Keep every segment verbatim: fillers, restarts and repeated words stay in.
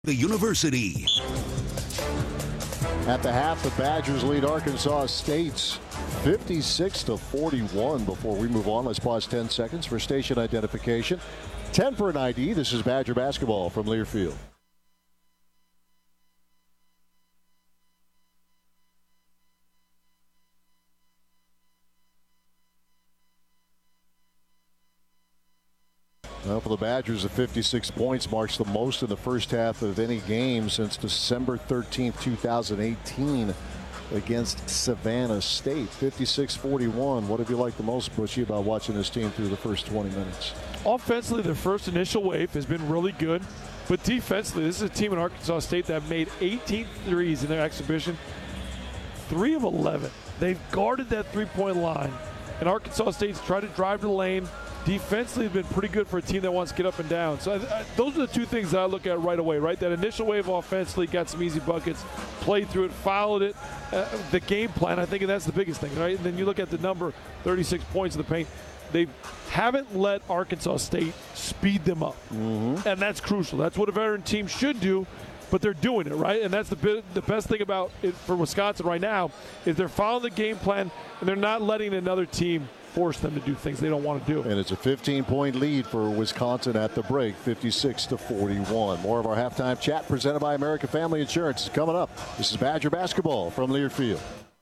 The University. At the half, the Badgers lead Arkansas State's fifty-six to forty-one. Before we move on, let's pause ten seconds for station identification. ten for an I D. This is Badger basketball from Learfield. Well, for the Badgers, the fifty-six points marks the most in the first half of any game since December thirteenth, two thousand eighteen against Savannah State. fifty-six forty-one. What have you liked the most, Bushy, about watching this team through the first twenty minutes? Offensively, their first initial wave has been really good. But defensively, this is a team in Arkansas State that made eighteen threes in their exhibition. three of eleven. They've guarded that three-point line. And Arkansas State's tried to drive the lane. Defensively, has been pretty good for a team that wants to get up and down. So I, I, those are the two things that I look at right away, right? That initial wave offensively got some easy buckets, played through it, followed it. Uh, the game plan, I think that's the biggest thing, right? And then you look at the number, thirty-six points in the paint. They haven't let Arkansas State speed them up. Mm-hmm. And that's crucial. That's what a veteran team should do, but they're doing it, right? And that's the bit, the best thing about it for Wisconsin right now is they're following the game plan, and they're not letting another team force them to do things they don't want to do. And it's a fifteen-point lead for Wisconsin at the break, fifty-six to forty-one. More of our halftime chat presented by American Family Insurance is coming up. This is Badger basketball from Learfield.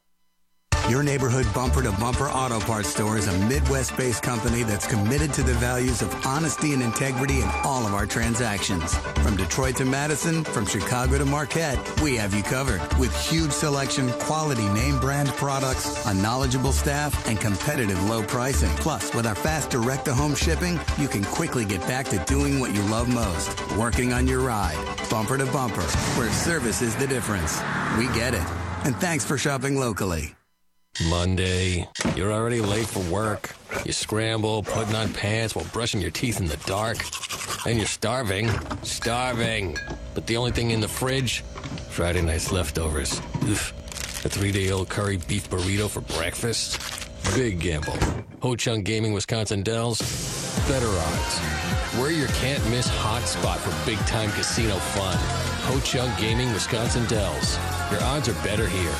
Your neighborhood bumper-to-bumper auto parts store is a Midwest-based company that's committed to the values of honesty and integrity in all of our transactions. From Detroit to Madison, from Chicago to Marquette, we have you covered. With huge selection, quality name-brand products, a knowledgeable staff, and competitive low pricing. Plus, with our fast direct-to-home shipping, you can quickly get back to doing what you love most, working on your ride. Bumper to bumper, where service is the difference. We get it. And thanks for shopping locally. Monday, you're already late for work. You scramble, putting on pants while brushing your teeth in the dark. And you're starving. Starving. But the only thing in the fridge? Friday night's leftovers. Oof. A three-day-old curry beef burrito for breakfast? Big gamble. Ho Chunk Gaming Wisconsin Dells? Better odds. We're your can't-miss hot spot for big-time casino fun. Ho Chunk Gaming Wisconsin Dells. Your odds are better here.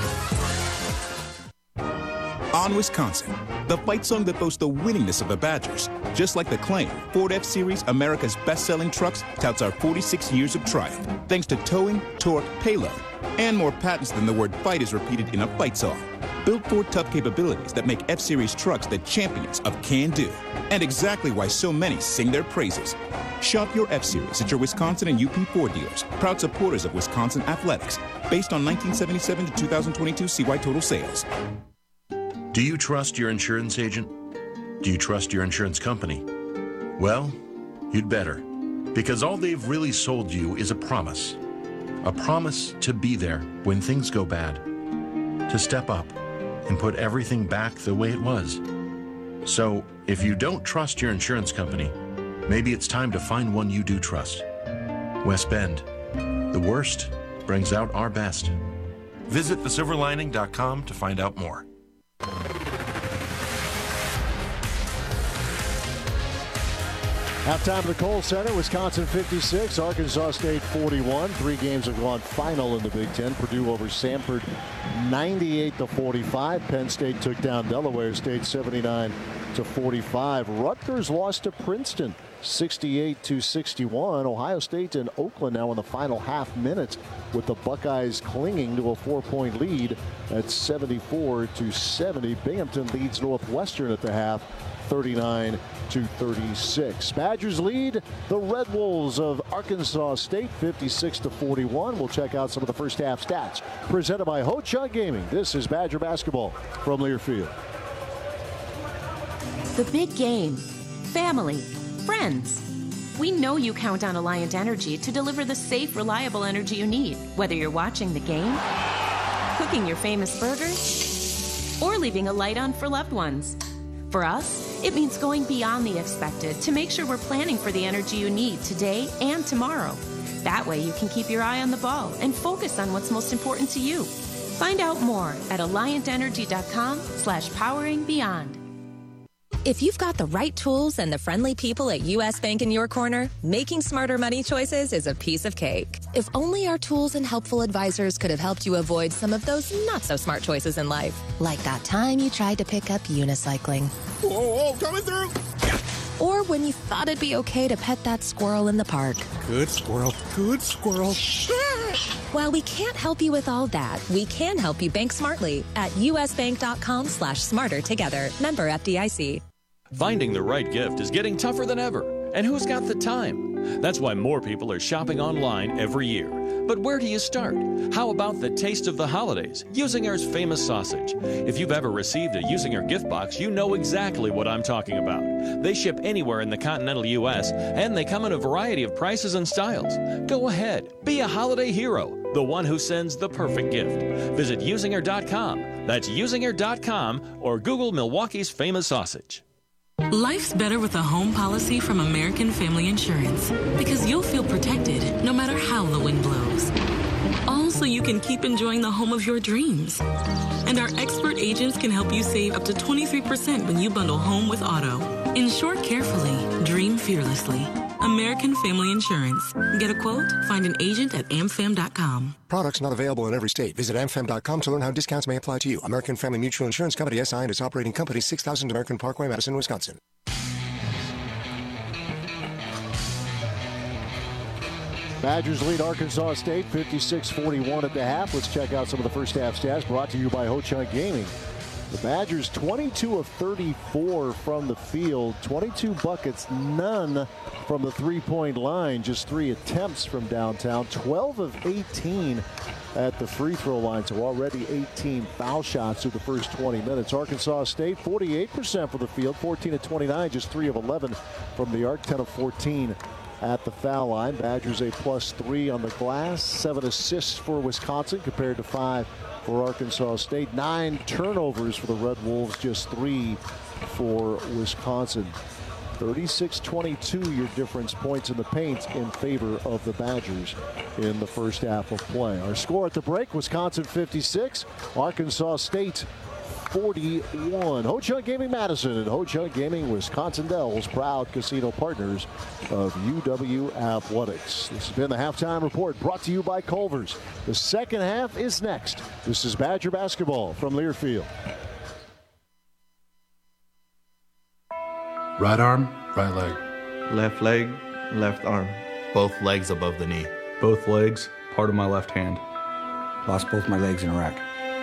On Wisconsin, the fight song that boasts the winningness of the Badgers. Just like the claim, Ford F-Series, America's best-selling trucks, touts our forty-six years of triumph, thanks to towing, torque, payload, and more patents than the word fight is repeated in a fight song. Built Ford tough capabilities that make F-Series trucks the champions of can-do, and exactly why so many sing their praises. Shop your F-Series at your Wisconsin and U P Ford dealers, proud supporters of Wisconsin athletics, based on nineteen seventy-seven to two thousand twenty-two C Y total sales. Do you trust your insurance agent? Do you trust your insurance company? Well, you'd better, because all they've really sold you is a promise. A promise to be there when things go bad, to step up and put everything back the way it was. So, if you don't trust your insurance company, maybe it's time to find one you do trust. West Bend. The worst brings out our best. Visit the silver lining dot com to find out more. Halftime at the Kohl Center, Wisconsin fifty-six, Arkansas State forty-one. Three games have gone final in the Big Ten. Purdue over Samford ninety-eight to forty-five. Penn State took down Delaware State seventy-nine to forty-five. Rutgers lost to Princeton sixty-eight to sixty-one. Ohio State and Oakland now in the final half minutes with the Buckeyes clinging to a four-point lead at seventy-four to seventy. Binghamton leads Northwestern at the half thirty-nine to thirty-six. Badgers lead the Red Wolves of Arkansas State fifty-six to forty-one. We'll check out some of the first half stats presented by Ho Chunk Gaming. This is Badger basketball from Learfield. The big game, family, friends. We know you count on Alliant Energy to deliver the safe, reliable energy you need, whether you're watching the game, cooking your famous burgers, or leaving a light on for loved ones. For us, it means going beyond the expected to make sure we're planning for the energy you need today and tomorrow. That way you can keep your eye on the ball and focus on what's most important to you. Find out more at alliant energy dot com slash powering beyond. If you've got the right tools and the friendly people at U S Bank in your corner, making smarter money choices is a piece of cake. If only our tools and helpful advisors could have helped you avoid some of those not-so-smart choices in life. Like that time you tried to pick up unicycling. Whoa, whoa, coming through! Or when you thought it'd be okay to pet that squirrel in the park. Good squirrel, good squirrel. While we can't help you with all that, we can help you bank smartly at usbank.com slash smarter together. Member F D I C. Finding the right gift is getting tougher than ever. And who's got the time? That's why more people are shopping online every year. But where do you start? How about the taste of the holidays, Usinger's famous sausage? If you've ever received a Usinger gift box, you know exactly what I'm talking about. They ship anywhere in the continental U S, and they come in a variety of prices and styles. Go ahead, be a holiday hero, the one who sends the perfect gift. Visit usinger dot com. That's usinger dot com, or Google Milwaukee's famous sausage. Life's better with a home policy from American Family Insurance, because you'll feel protected no matter how the wind blows. All so you can keep enjoying the home of your dreams. And our expert agents can help you save up to twenty-three percent when you bundle home with auto. Insure carefully, dream fearlessly. American Family Insurance. Get a quote? Find an agent at am fam dot com. Products not available in every state. Visit am fam dot com to learn how discounts may apply to you. American Family Mutual Insurance Company, S I and its operating company, six thousand American Parkway, Madison, Wisconsin. Badgers lead Arkansas State fifty-six forty-one at the half. Let's check out some of the first half stats brought to you by Ho-Chunk Gaming. The Badgers twenty-two of thirty-four from the field, twenty-two buckets, none from the three-point line, just three attempts from downtown, twelve of eighteen at the free throw line, so already eighteen foul shots through the first twenty minutes. Arkansas State forty-eight percent from the field, fourteen of twenty-nine, just three of eleven from the arc, ten of fourteen at the foul line. Badgers a plus three on the glass, seven assists for Wisconsin compared to five for Arkansas State. Nine turnovers for the Red Wolves, just three for Wisconsin. thirty-six twenty-two your difference points in the paint in favor of the Badgers in the first half of play. Our score at the break, Wisconsin fifty-six, Arkansas State forty-one. Ho-Chunk Gaming Madison and Ho-Chunk Gaming Wisconsin Dells, proud casino partners of U W Athletics. This has been the Halftime Report brought to you by Culver's. The second half is next. This is Badger basketball from Learfield. Right arm, right leg. Left leg, left arm. Both legs above the knee. Both legs, part of my left hand. Lost both my legs in Iraq.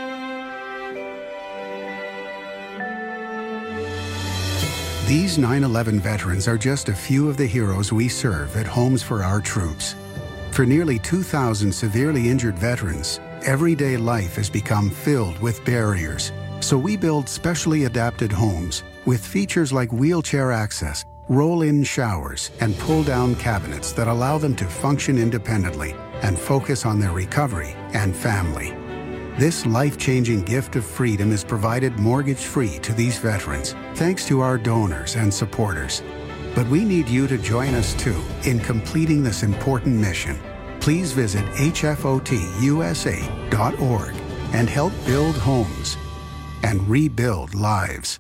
These nine eleven veterans are just a few of the heroes we serve at Homes for Our Troops. For nearly two thousand severely injured veterans, everyday life has become filled with barriers. So we build specially adapted homes with features like wheelchair access, roll-in showers, and pull-down cabinets that allow them to function independently and focus on their recovery and family. This life-changing gift of freedom is provided mortgage-free to these veterans, thanks to our donors and supporters. But we need you to join us too in completing this important mission. Please visit H F O T U S A dot org and help build homes and rebuild lives.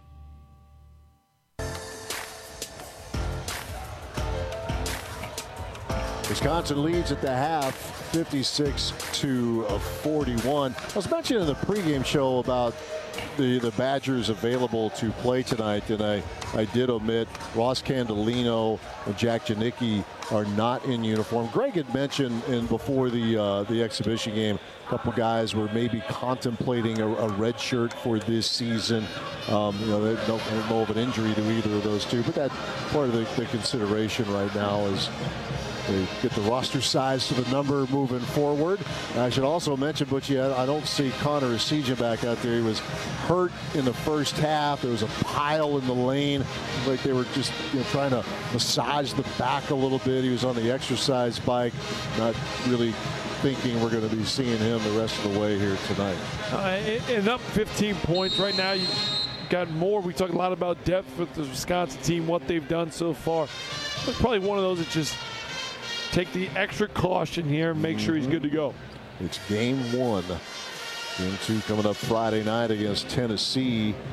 Wisconsin leads at the half, fifty-six to forty-one. I was mentioning in the pregame show about the, the Badgers available to play tonight, and I, I did omit Ross Candolino and Jack Janicki are not in uniform. Greg had mentioned in before the uh, the exhibition game, a couple guys were maybe contemplating a, a red shirt for this season. Um, you know, they don't, don't know of an injury to either of those two, but that's part of the, the consideration right now is they get the roster size to the number moving forward. I should also mention, but yeah, I don't see Connor Essegian back out there. He was hurt in the first half. There was a pile in the lane. Like they were just you know, trying to massage the back a little bit. He was on the exercise bike, not really thinking we're going to be seeing him the rest of the way here tonight. Uh, and up fifteen points right now. You got more. We talked a lot about depth with the Wisconsin team, what they've done so far. It's probably one of those that just take the extra caution here and make mm-hmm. sure he's good to go. It's game one. Game two coming up Friday night against Tennessee.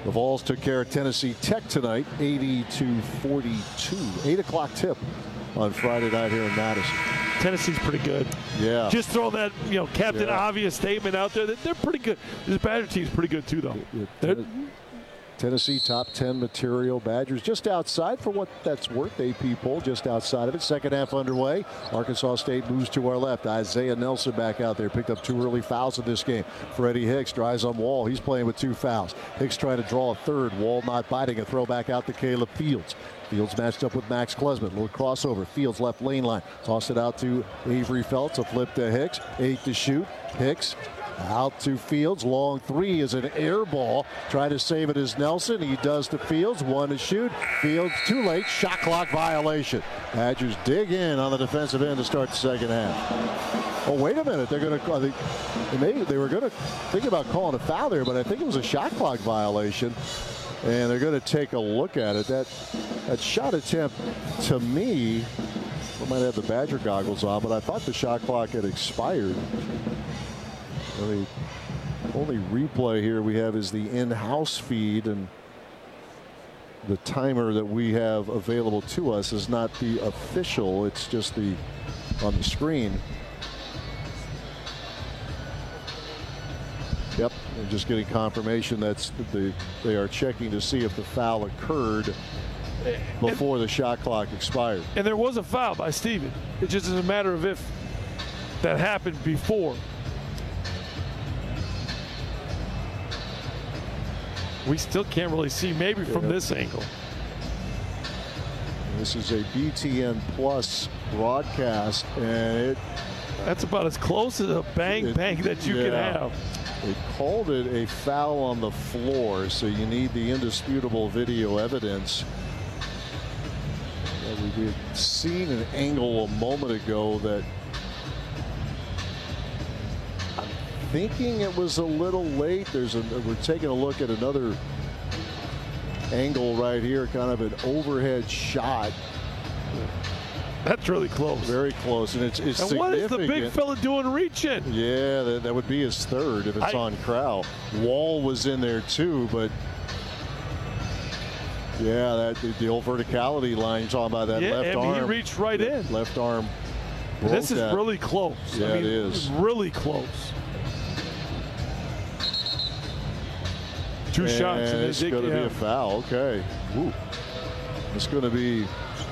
The Vols took care of Tennessee Tech tonight, eighty to forty-two. eight o'clock tip on Friday night here in Madison. Tennessee's pretty good. Yeah. Just throw that, you know, Captain Yeah. Obvious statement out there that they're pretty good. This Badger team's pretty good too, though. Yeah, Tennessee top ten material. Badgers just outside for what that's worth. A P poll just outside of it. Second half underway. Arkansas State moves to our left. Isaiah Nelson back out there. Picked up two early fouls in this game. Freddie Hicks drives on Wall. He's playing with two fouls. Hicks trying to draw a third. Wall not biting. A throw back out to Caleb Fields. Fields matched up with Max Klesman. Little crossover. Fields left lane line. Toss it out to Avery Felts. A flip to Hicks. Eight to shoot. Hicks out to Fields. Long three is an air ball. Try to save it as Nelson. He does to Fields. One to shoot. Fields too late. Shot clock violation. Badgers dig in on the defensive end to start the second half. Oh, wait a minute. They're going to. They, may, they were going to think about calling a foul there, but I think it was a shot clock violation. And they're going to take a look at it. That that shot attempt, to me, I might have the Badger goggles on, but I thought the shot clock had expired. The only replay here we have is the in-house feed, and the timer that we have available to us is not the official. It's just the on the screen. Yep, they're just getting confirmation that's the they are checking to see if the foul occurred before the shot clock expired. And there was a foul by Steven. It just is a matter of if that happened before. We still can't really see, maybe from Yeah. this angle. This is a B T N Plus broadcast, and it that's about as close as a bang it, bang that you yeah. can have. They called it a foul on the floor, so you need the indisputable video evidence. Yeah, we had seen an angle a moment ago that I'm thinking it was a little late. There's a we're taking a look at another angle right here, kind of an overhead shot. That's really close. Very close, and it's, it's and significant. what is the big fella doing reaching? Yeah, that, that would be his third if it's I, on Crowell. Wall was in there too, but yeah, that the, the old verticality line you're talking about, that yeah, left and arm. he reached right in. Left arm. This is that. really close. Yeah, I mean, it is. Really close. Two and shots. And it's going to yeah. be a foul. Okay. Ooh. It's going to be.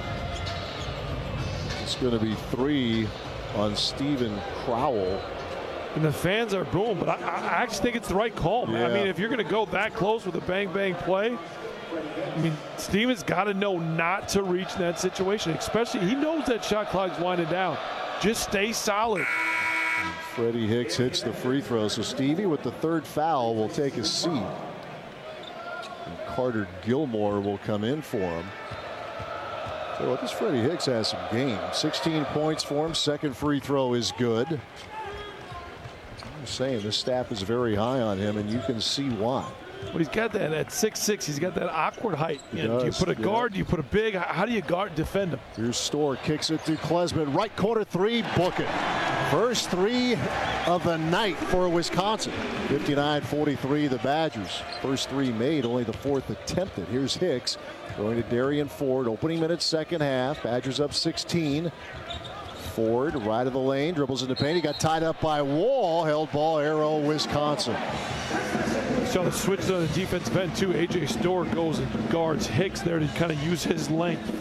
It's going to be three on Steven Crowell. And the fans are booing, but I, I actually think it's the right call, man. Yeah. I mean, if you're going to go that close with a bang-bang play, I mean, Steven's got to know not to reach in that situation, especially he knows that shot clock's winding down. Just stay solid. Freddie Hicks hits the free throw, so Stevie with the third foul will take a seat. And Carter Gilmore will come in for him. So what, this Freddie Hicks has some game. sixteen points for him. Second free throw is good. I'm saying this staff is very high on him, and you can see why. Well, he's got that at six six. He's got that awkward height. You, know, do you does, put a yeah. guard? Do you put a big? How do you guard defend him? Here's Storr, kicks it to Klesman. Right corner three, book it. First three of the night for Wisconsin. fifty-nine forty-three, the Badgers. First three made, only the fourth attempted. Here's Hicks going to Darian Ford. Opening minute, second half. Badgers up sixteen. Ford, right of the lane, dribbles into paint. He got tied up by Wall. Held ball, Arrow, Wisconsin. So the switch on the defensive end too. A J Storr goes and guards Hicks there to kind of use his length.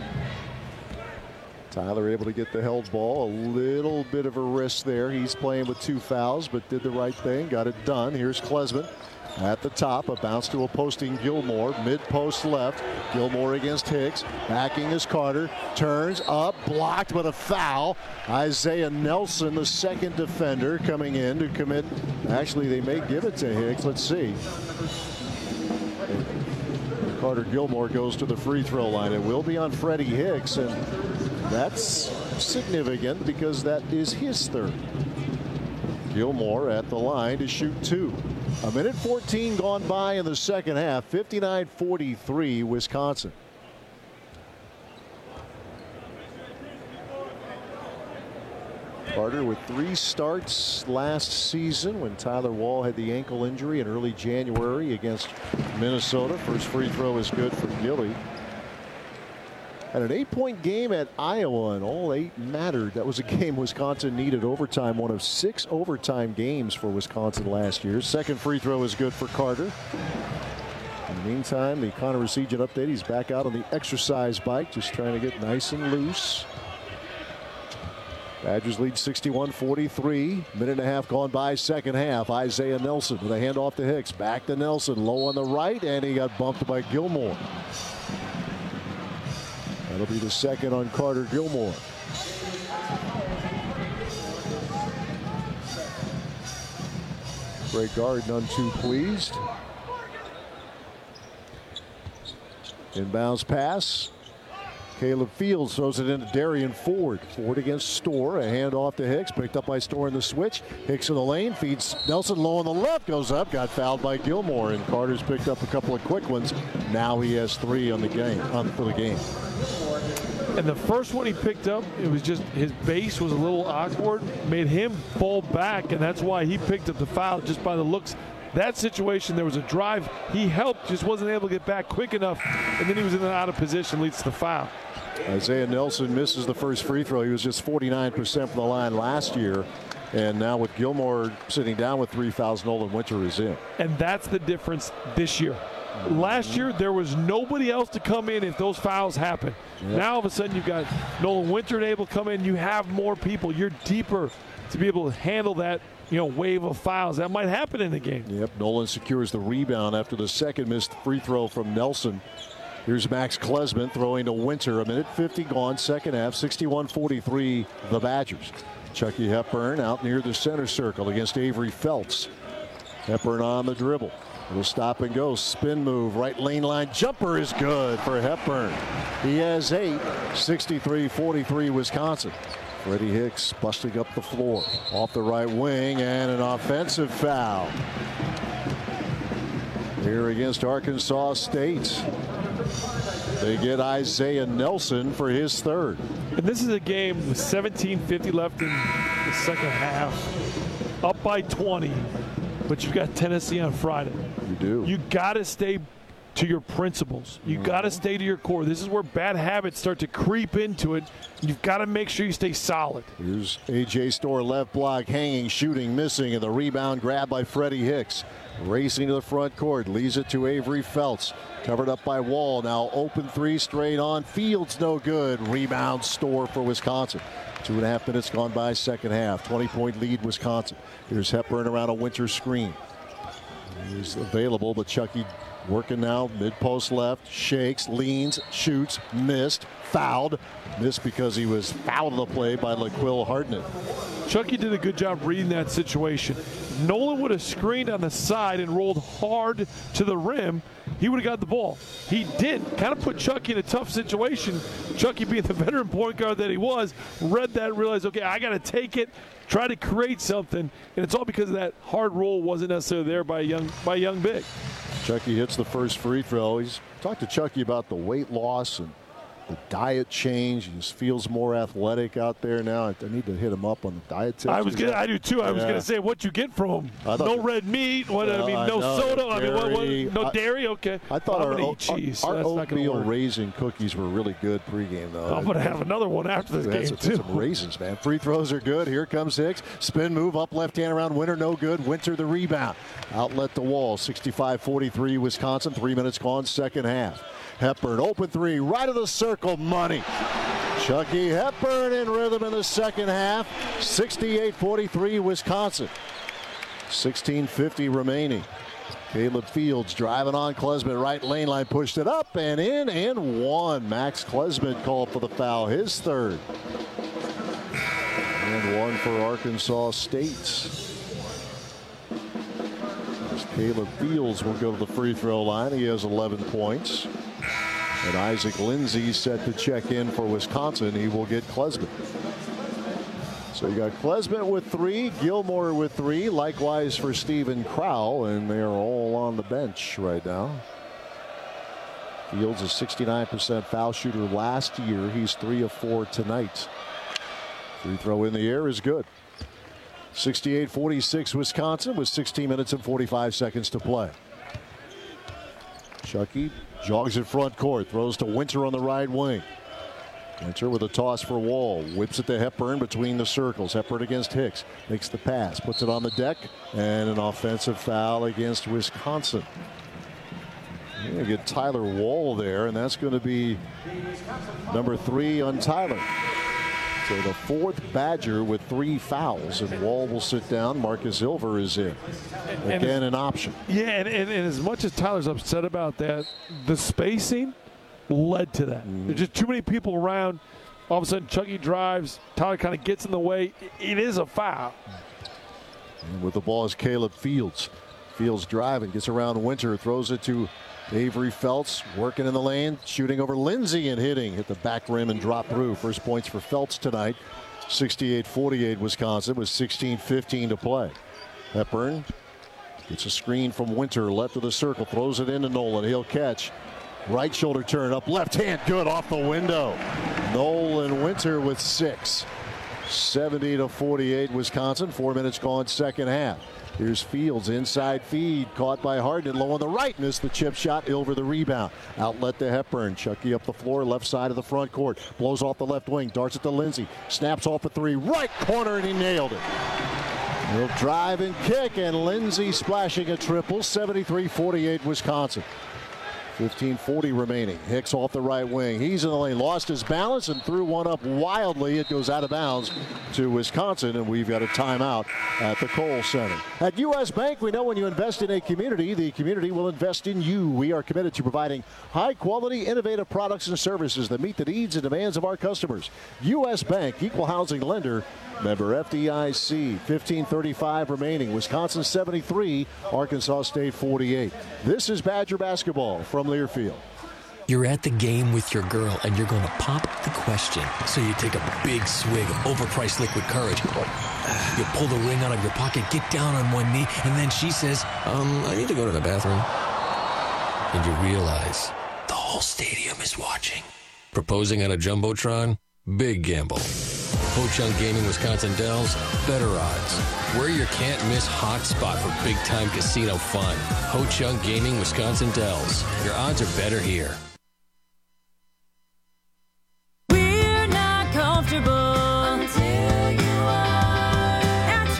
Tyler able to get the held ball. A little bit of a risk there. He's playing with two fouls, but did the right thing. Got it done. Here's Klesman at the top. A bounce to a posting Gilmore. Mid-post left. Gilmore against Hicks. Backing is Carter. Turns up. Blocked with a foul. Isaiah Nelson, the second defender, coming in to commit. Actually, they may give it to Hicks. Let's see. Carter Gilmore goes to the free throw line. It will be on Freddie Hicks, and that's significant because that is his third. Gilmore at the line to shoot two. A minute fourteen gone by in the second half. fifty-nine forty-three Wisconsin. Carter Carter with three starts last season when Tyler Wall had the ankle injury in early January against Minnesota. First free throw is good for Gilly. Had an eight-point game at Iowa, and all eight mattered. That was a game Wisconsin needed overtime, one of six overtime games for Wisconsin last year. Second free throw is good for Carter. In the meantime, the Connor Essegian update. He's back out on the exercise bike, just trying to get nice and loose. Badgers lead sixty-one forty-three. Minute and a half gone by, second half. Isaiah Nelson with a handoff to Hicks. Back to Nelson, low on the right, and he got bumped by Gilmore. That'll be the second on Carter Gilmore. Greg Gard none too pleased. Inbounds pass. Caleb Fields throws it into Darian Ford. Ford against Storr. A handoff to Hicks. Picked up by Storr in the switch. Hicks in the lane. Feeds Nelson low on the left. Goes up. Got fouled by Gilmore. And Carter's picked up a couple of quick ones. Now he has three on the game. On for the game. And the first one he picked up, it was just his base was a little awkward. Made him fall back. And that's why he picked up the foul just by the looks. That situation, there was a drive. He helped. Just wasn't able to get back quick enough. And then he was in and out of position. Leads to the foul. Isaiah Nelson misses the first free throw. He was just forty-nine percent from the line last year. And now with Gilmore sitting down with three fouls, Nolan Winter is in. And that's the difference this year. Last year, there was nobody else to come in if those fouls happen. Yep. Now, all of a sudden, you've got Nolan Winter able to come in. You have more people. You're deeper to be able to handle that, you know, wave of fouls. That might happen in the game. Yep, Nolan secures the rebound after the second missed free throw from Nelson. Here's Max Klesman throwing to Winter. A minute fifty gone, second half, sixty-one forty-three, the Badgers. Chucky Hepburn out near the center circle against Avery Felts. Hepburn on the dribble. Little stop and go, spin move, right lane line jumper is good for Hepburn. He has eight, sixty-three forty-three Wisconsin. Freddie Hicks busting up the floor. Off the right wing and an offensive foul. Here against Arkansas State. They get Isaiah Nelson for his third. And this is a game with seventeen fifty left in the second half. Up by twenty. But you've got Tennessee on Friday. You do. You got to stay to your principles. You mm-hmm. got to stay to your core. This is where bad habits start to creep into it. You've got to make sure you stay solid. Here's A J Storr, left block, hanging, shooting, missing, and the rebound grabbed by Freddie Hicks. Racing to the front court, leaves it to Avery Felts. Covered up by Wall. Now open three straight on. Fields no good. Rebound Storr for Wisconsin. Two and a half minutes gone by, second half. twenty-point lead, Wisconsin. Here's Hepburn around a Winter screen. He's available, but Chucky working now. Mid-post left. Shakes, leans, shoots, missed, fouled. Missed because he was fouled on the play by LaQuill Hartnett. Chucky did a good job reading that situation. Nolan would have screened on the side and rolled hard to the rim. He would have got the ball. He did. Kind of put Chucky in a tough situation. Chucky, being the veteran point guard that he was, read that and realized, okay, I got to take it, try to create something, and it's all because of that hard roll wasn't necessarily there by a young, by a young big. Chucky hits the first free throw. He's talked to Chucky about the weight loss and the diet change. He just feels more athletic out there now. I need to hit him up on the diet tips. I was gonna, I do too. I yeah. was going to say what you get from him. No red meat. What well, I mean, no I soda. I mean, what, what, no I, dairy. Okay. I thought I'm our, cheese, our, so our oatmeal raisin cookies were really good pregame, though. I'm going to have another one after this that's game a, too. Some raisins, man. Free throws are good. Here comes Hicks. Spin move up left hand around Winter. No good. Winter the rebound. Outlet the Wall. sixty-five forty-three Wisconsin. Three minutes gone. Second half. Hepburn open three, right of the circle, money. Chucky Hepburn in rhythm in the second half. sixty-eight forty-three Wisconsin. sixteen fifty remaining. Caleb Fields driving on Klesman, right lane line, pushed it up and in and one. Max Klesman called for the foul, his third. And one for Arkansas State. Caleb Fields will go to the free throw line. He has eleven points. And Isaac Lindsey set to check in for Wisconsin. He will get Klesman. So you got Klesman with three, Gilmore with three, likewise for Stephen Crowell, and they are all on the bench right now. Fields a sixty-nine percent foul shooter last year. He's three of four tonight. Free throw in the air is good. sixty-eight forty-six Wisconsin with sixteen minutes and forty-five seconds to play. Chucky jogs in front court, throws to Winter on the right wing. Winter with a toss for Wall, whips it to Hepburn between the circles. Hepburn against Hicks, makes the pass, puts it on the deck, and an offensive foul against Wisconsin. You're going to get Tyler Wall there, and that's going to be number three on Tyler. So the fourth Badger with three fouls, and Wall will sit down. Marcus Ilver is in. Again, an option. Yeah, and, and, and as much as Tyler's upset about that, the spacing led to that. Mm. There's just too many people around. All of a sudden, Chucky drives. Tyler kind of gets in the way. It is a foul. And with the ball is Caleb Fields. Fields driving, gets around Winter, throws it to Avery Felts, working in the lane, shooting over Lindsay and hitting. Hit the back rim and drop through. First points for Felts tonight. sixty-eight forty-eight Wisconsin with sixteen fifteen to play. Hepburn gets a screen from Winter, left of the circle, throws it into Nolan. He'll catch. Right shoulder turn up, left hand good off the window. Nolan Winter with six. seventy to forty-eight Wisconsin. Four minutes gone, second half. Here's Fields, inside feed, caught by Harden, low on the right, missed the chip shot, Ilver the rebound. Outlet to Hepburn, Chucky up the floor, left side of the front court, blows off the left wing, darts it to Lindsay, snaps off a three, right corner, and he nailed it. He'll drive and kick, and Lindsay splashing a triple, seventy-three forty-eight Wisconsin. fifteen forty remaining. Hicks off the right wing. He's in the lane. Lost his balance and threw one up wildly. It goes out of bounds to Wisconsin, and we've got a timeout at the Kohl Center. At U S. Bank, we know when you invest in a community, the community will invest in you. We are committed to providing high-quality, innovative products and services that meet the needs and demands of our customers. U S. Bank, equal housing lender, member F D I C. fifteen thirty-five remaining. Wisconsin seventy-three, Arkansas State forty-eight. This is Badger basketball from Learfield. You're at the game with your girl, and you're going to pop the question. So you take a big swig of overpriced liquid courage. You pull the ring out of your pocket, get down on one knee, and then she says, um, I need to go to the bathroom. And you realize the whole stadium is watching. Proposing on a Jumbotron? Big gamble. Ho-Chunk Gaming Wisconsin Dells, better odds. We're your can't-miss hotspot for big-time casino fun. Ho-Chunk Gaming Wisconsin Dells. Your odds are better here. We're not comfortable until you are at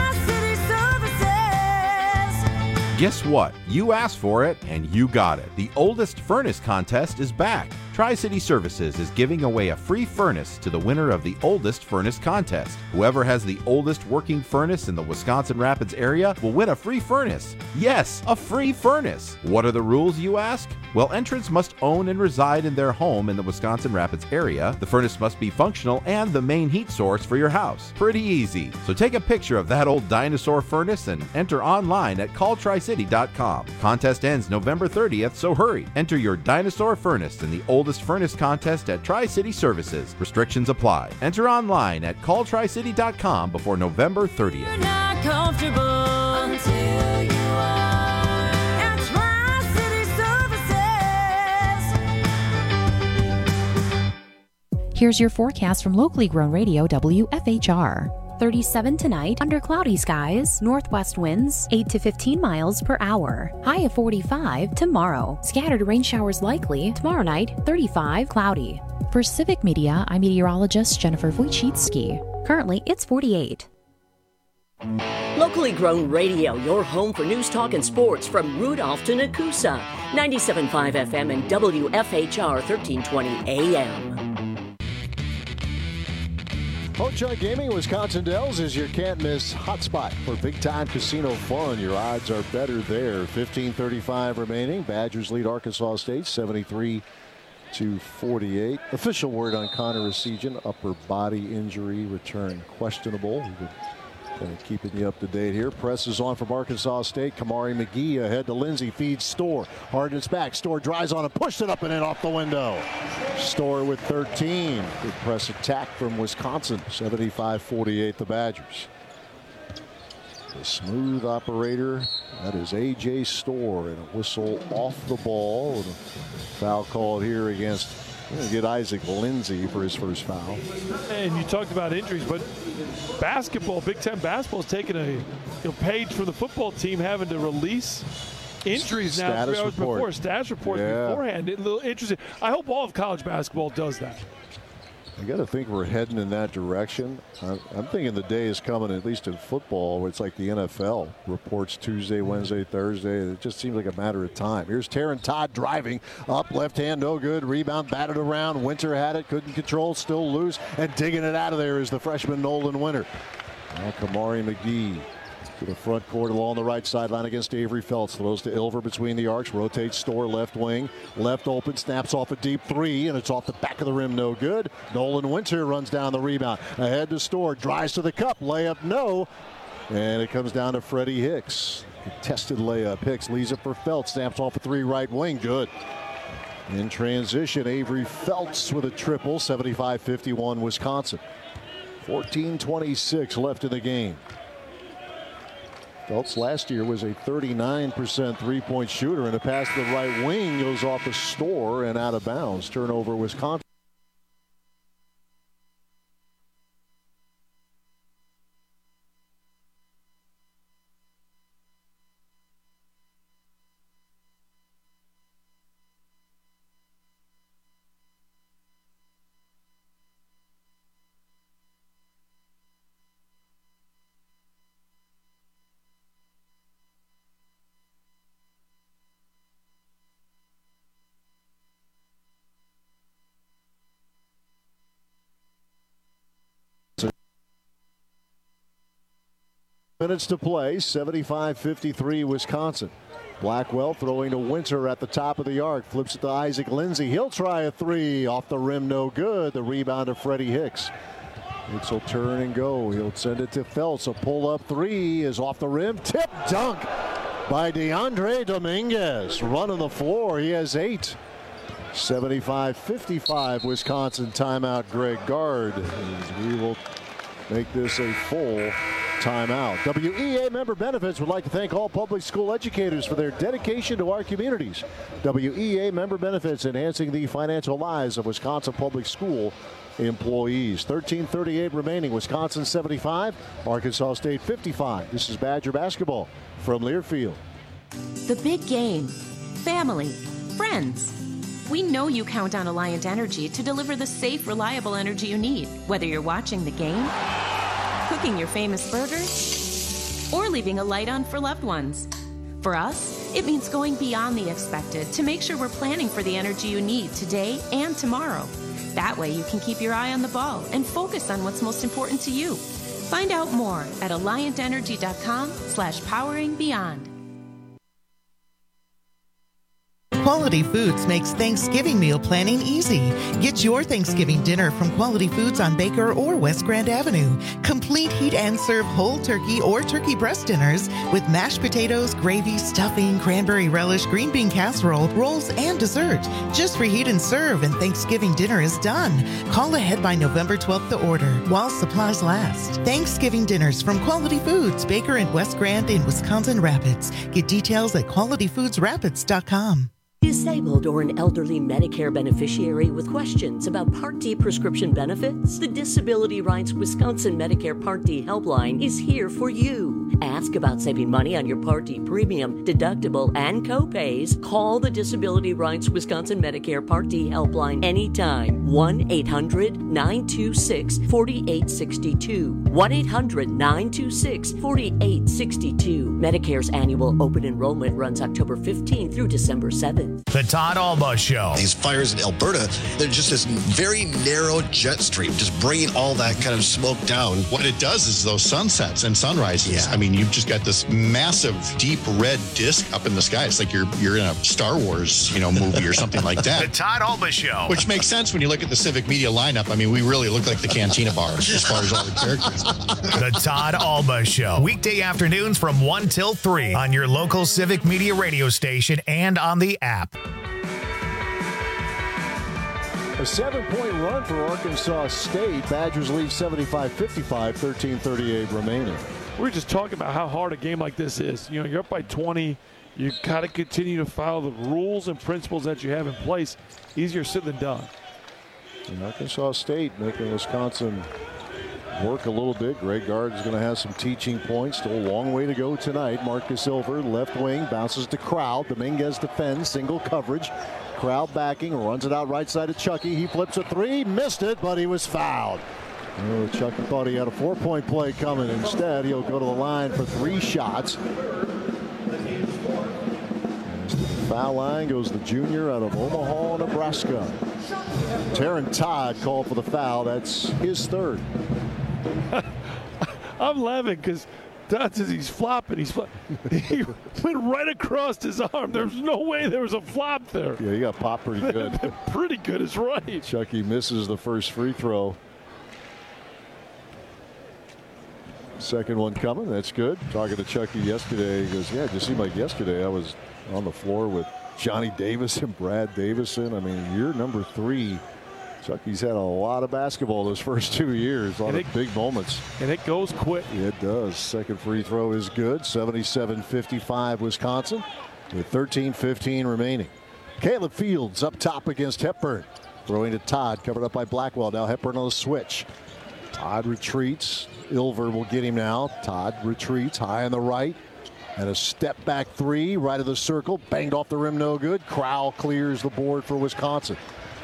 Tri-City Services. Guess what? You asked for it, and you got it. The oldest furnace contest is back. Tri-City Services is giving away a free furnace to the winner of the oldest furnace contest. Whoever has the oldest working furnace in the Wisconsin Rapids area will win a free furnace. Yes, a free furnace. What are the rules, you ask? Well, entrants must own and reside in their home in the Wisconsin Rapids area. The furnace must be functional and the main heat source for your house. Pretty easy. So take a picture of that old dinosaur furnace and enter online at call tri city dot com. Contest ends November thirtieth, so hurry. Enter your dinosaur furnace in the old Oldest Furnace Contest at Tri-City Services. Restrictions apply. Enter online at call tri city dot com before November thirtieth. You're not comfortable until you are at Tri-City Services. Here's your forecast from locally grown radio W F H R. thirty-seven tonight, under cloudy skies, northwest winds eight to fifteen miles per hour. High of forty-five tomorrow. Scattered rain showers likely. Tomorrow night, thirty-five, cloudy. For Civic Media, I'm meteorologist Jennifer Wojcicki. Currently, it's forty-eight. Locally grown radio, your home for news, talk, and sports from Rudolph to Nakusa. ninety-seven point five F M and W F H R thirteen twenty A M. Ho-Chunk Gaming Wisconsin Dells is your can't-miss hotspot for big-time casino fun. Your odds are better there. fifteen thirty-five remaining. Badgers lead Arkansas State seventy-three to forty-eight. Official word on Connor Essegian, upper body injury, return questionable. We've been kind of keeping you up to date here. Press is on from Arkansas State. Kamari McGee ahead to Lindsay, feeds Storr. Harden's back. Storr drives on and pushed it up and in off the window. Storr with thirteen. Good press attack from Wisconsin. seventy-five forty-eight the Badgers. The smooth operator, that is A J Storr, and a whistle off the ball. And a foul called here against We'll get Isaac Lindsey for his first foul. And you talked about injuries, but basketball, Big Ten basketball is taking a you know, page from the football team having to release injuries now Status three hours report. before. Status reports Yeah. beforehand. It, a little interesting. I hope all of college basketball does that. I got to think we're heading in that direction. I'm, I'm thinking the day is coming, at least in football, where it's like the N F L reports Tuesday, Wednesday, Thursday. It just seems like a matter of time. Here's Taryn Todd driving up, left hand, no good. Rebound batted around. Winter had it, couldn't control, still loose, and digging it out of there is the freshman Nolan Winter. Now Kamari McGee to the front court along the right sideline against Avery Phelps. Throws to Ilver between the arcs. Rotates Store left wing. Left open. Snaps off a deep three. And it's off the back of the rim. No good. Nolan Winter runs down the rebound. Ahead to Store. Drives to the cup. Layup no. And it comes down to Freddie Hicks. Contested layup. Hicks leaves it for Phelps. Snaps off a three right wing. Good. In transition, Avery Phelps with a triple. seventy-five fifty-one Wisconsin. fourteen twenty-six left in the game. Phelps last year was a thirty-nine percent three-point shooter, and a pass to the right wing goes off the Store and out of bounds. Turnover, Wisconsin. Minutes to play, seventy-five fifty-three Wisconsin. Blackwell throwing to Winter at the top of the arc. Flips it to Isaac Lindsey. He'll try a three. Off the rim, no good. The rebound to Freddie Hicks. Hicks will turn and go. He'll send it to Phelps. A pull-up three is off the rim. Tip dunk by DeAndre Dominguez. Running the floor. He has eight. seventy-five fifty-five Wisconsin. Timeout, Greg Gard. We will make this a full timeout. W E A Member Benefits would like to thank all public school educators for their dedication to our communities. W E A Member Benefits, enhancing the financial lives of Wisconsin public school employees. thirteen thirty-eight remaining. Wisconsin seventy-five, Arkansas State fifty-five. This is Badger basketball from Learfield. The big game. Family. Friends. We know you count on Alliant Energy to deliver the safe, reliable energy you need, whether you're watching the game, cooking your famous burgers, or leaving a light on for loved ones. For us, it means going beyond the expected to make sure we're planning for the energy you need today and tomorrow. That way you can keep your eye on the ball and focus on what's most important to you. Find out more at alliantenergy.com slash powering beyond. Quality Foods makes Thanksgiving meal planning easy. Get your Thanksgiving dinner from Quality Foods on Baker or West Grand Avenue. Complete heat and serve whole turkey or turkey breast dinners with mashed potatoes, gravy, stuffing, cranberry relish, green bean casserole, rolls, and dessert. Just reheat and serve, and Thanksgiving dinner is done. Call ahead by November twelfth to order while supplies last. Thanksgiving dinners from Quality Foods, Baker and West Grand in Wisconsin Rapids. Get details at quality foods rapids dot com. Disabled or an elderly Medicare beneficiary with questions about Part D prescription benefits? The Disability Rights Wisconsin Medicare Part D helpline is here for you. Ask about saving money on your Part D premium, deductible, and copays. Call the Disability Rights Wisconsin Medicare Part D helpline anytime. one eight hundred nine two six four eight six two. one eight hundred nine two six four eight six two. Medicare's annual open enrollment runs October fifteenth through December seventh. The Todd Alba Show. These fires in Alberta, they're just this very narrow jet stream, just bringing all that kind of smoke down. What it does is those sunsets and sunrises. Yeah. I mean, you've just got this massive, deep red disc up in the sky. It's like you're you're in a Star Wars, you know, movie or something like that. The Todd Alba Show. Which makes sense when you look at the Civic Media lineup. I mean, we really look like the Cantina bars as far as all the characters. The Todd Alba Show. Weekday afternoons from one till three on your local Civic Media radio station and on the app. A seven-point run for Arkansas State. Badgers lead seventy-five fifty-five, thirteen thirty-eight remaining. We were just talking about how hard a game like this is. You know, you're up by twenty. You got to continue to follow the rules and principles that you have in place. Easier said than done. And Arkansas State making Wisconsin work a little bit. Greg Gard is going to have some teaching points. Still a long way to go tonight. Marcus Ilver, left wing, bounces to Crowell. Dominguez defends, single coverage. Crowell backing, runs it out right side of Chucky. He flips a three, missed it, but he was fouled. Oh, Chucky thought he had a four-point play coming. Instead, he'll go to the line for three shots. As to the foul line goes the junior out of Omaha, Nebraska. Taryn Todd called for the foul. That's his third. I'm laughing because Todd says he's flopping. He's fl- he went right across his arm. There's no way there was a flop there. Yeah, he got popped pretty good. Pretty good is right. Chucky misses the first free throw. Second one coming. That's good. Talking to Chucky yesterday, he goes, yeah, it just seemed like yesterday I was on the floor with Johnny Davis and Brad Davison. I mean, you're number three. Chucky's had a lot of basketball those first two years. A lot it, of big moments. And it goes quick. It does. Second free throw is good. seventy-seven fifty-five Wisconsin with thirteen fifteen remaining. Caleb Fields up top against Hepburn. Throwing to Todd, covered up by Blackwell. Now Hepburn on the switch. Todd retreats. Ilver will get him now. Todd retreats high on the right. And a step back three right of the circle. Banged off the rim, no good. Crowell clears the board for Wisconsin.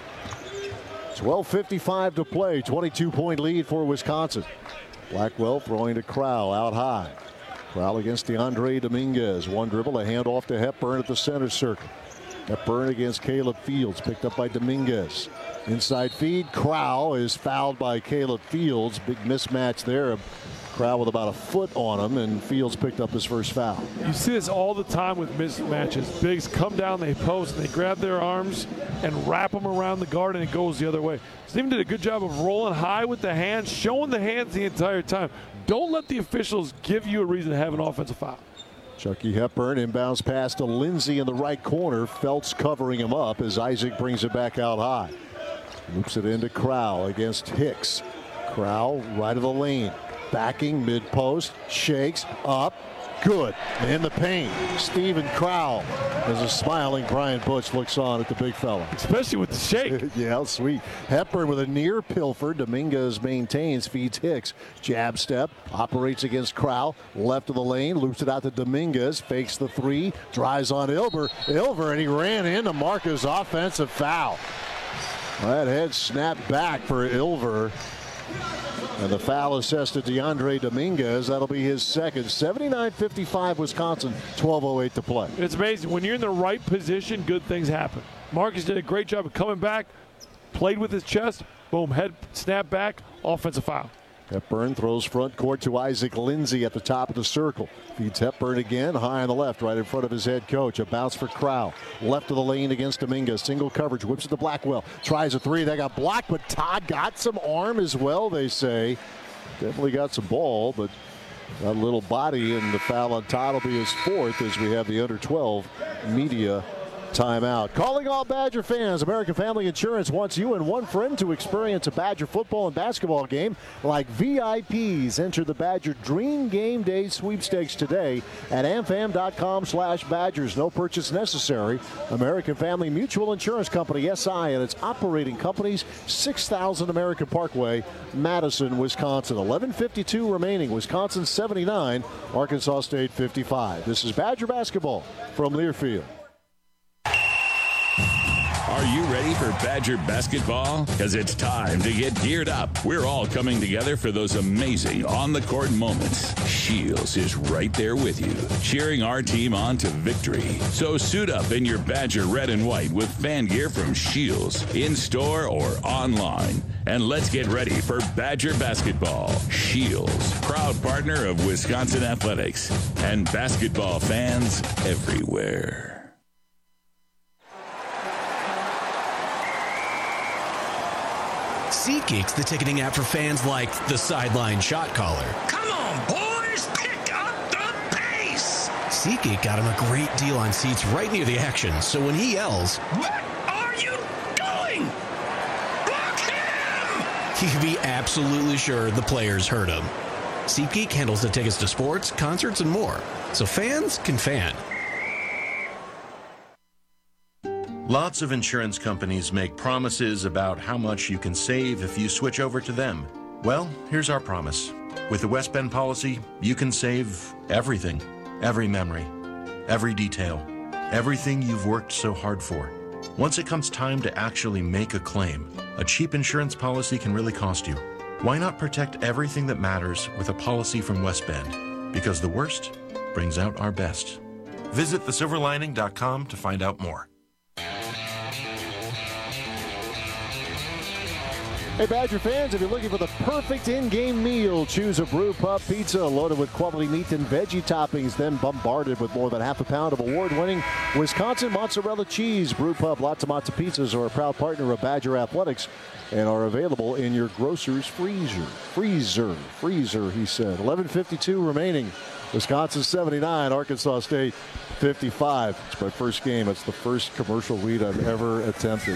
twelve fifty-five to play. twenty-two point lead for Wisconsin. Blackwell throwing to Crowell out high. Crowell against DeAndre Dominguez. One dribble, a handoff to Hepburn at the center circle. Hepburn against Caleb Fields, picked up by Dominguez. Inside feed. Crowell is fouled by Caleb Fields. Big mismatch there. Crowell with about a foot on him, and Fields picked up his first foul. You see this all the time with mismatches. Bigs come down, they post, and they grab their arms and wrap them around the guard, and it goes the other way. Steven did a good job of rolling high with the hands, showing the hands the entire time. Don't let the officials give you a reason to have an offensive foul. Chucky Hepburn inbounds pass to Lindsey in the right corner. Feltz covering him up as Isaac brings it back out high. Loops it into Crowell against Hicks. Crowell right of the lane. Backing mid-post. Shakes. Up. Good. In the paint. Stephen Crowell as a smiling Brian Butch looks on at the big fella. Especially with the shake. Yeah, sweet. Hepburn with a near pilfer. Dominguez maintains. Feeds Hicks. Jab step. Operates against Crowell. Left of the lane. Loops it out to Dominguez. Fakes the three. Drives on Ilver. Ilver, and he ran into Marcus' offensive foul. That head snapped back for Ilver. And the foul assessed to DeAndre Dominguez. That'll be his second. seventy-nine fifty-five Wisconsin, twelve oh eight to play. It's amazing. When you're in the right position, good things happen. Marcus did a great job of coming back, played with his chest, boom, head snap back, offensive foul. Hepburn throws front court to Isaac Lindsey at the top of the circle. Feeds Hepburn again, high on the left, right in front of his head coach. A bounce for Crowell. Left of the lane against Dominguez. Single coverage, whips it to Blackwell. Tries a three, that got blocked, but Todd got some arm as well, they say. Definitely got some ball, but got a little body, and the foul on Todd will be his fourth as we have the under twelve media timeout. Calling all Badger fans, American Family Insurance wants you and one friend to experience a Badger football and basketball game like V I Ps. Enter the Badger Dream Game Day sweepstakes today at amfam.com slash Badgers. No purchase necessary. American Family Mutual Insurance Company, S I, and its operating companies, six thousand American Parkway, Madison, Wisconsin. eleven fifty-two remaining. Wisconsin seventy-nine, Arkansas State fifty-five. This is Badger basketball from Learfield. Are you ready for Badger basketball? Because it's time to get geared up. We're all coming together for those amazing on-the-court moments. Shields is right there with you, cheering our team on to victory. So suit up in your Badger red and white with fan gear from Shields, in-store or online. And let's get ready for Badger basketball. Shields, proud partner of Wisconsin Athletics and basketball fans everywhere. SeatGeek's the ticketing app for fans like the sideline shot caller. Come on, boys, pick up the pace! SeatGeek got him a great deal on seats right near the action, so when he yells, "What are you doing? Block him!" he can be absolutely sure the players heard him. SeatGeek handles the tickets to sports, concerts, and more, so fans can fan. Lots of insurance companies make promises about how much you can save if you switch over to them. Well, here's our promise. With the West Bend policy, you can save everything, every memory, every detail, everything you've worked so hard for. Once it comes time to actually make a claim, a cheap insurance policy can really cost you. Why not protect everything that matters with a policy from West Bend? Because the worst brings out our best. Visit the silver lining dot com to find out more. Hey, Badger fans, if you're looking for the perfect in-game meal, choose a Brew Pub pizza loaded with quality meat and veggie toppings, then bombarded with more than half a pound of award-winning Wisconsin mozzarella cheese. Brew Pub Lots of Matzo Pizzas are a proud partner of Badger Athletics and are available in your grocer's freezer. Freezer. Freezer, he said. eleven fifty-two remaining. Wisconsin seventy-nine, Arkansas State fifty-five. It's my first game. It's the first commercial read I've ever attempted.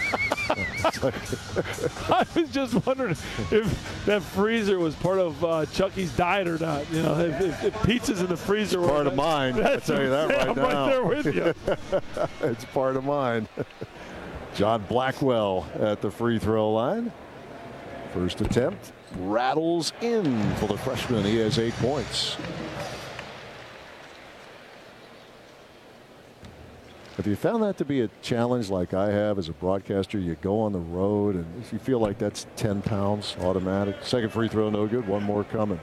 I was just wondering if that freezer was part of uh, Chucky's diet or not. You know, if, if, if pizza's in the freezer. It's part of mine. I'll tell you that right I'm now. right there with you. It's part of mine. John Blackwell at the free throw line. First attempt rattles in for the freshman. He has eight points. Have you found that to be a challenge like I have as a broadcaster? You go on the road and you feel like that's ten pounds automatic. Second free throw, no good. One more coming.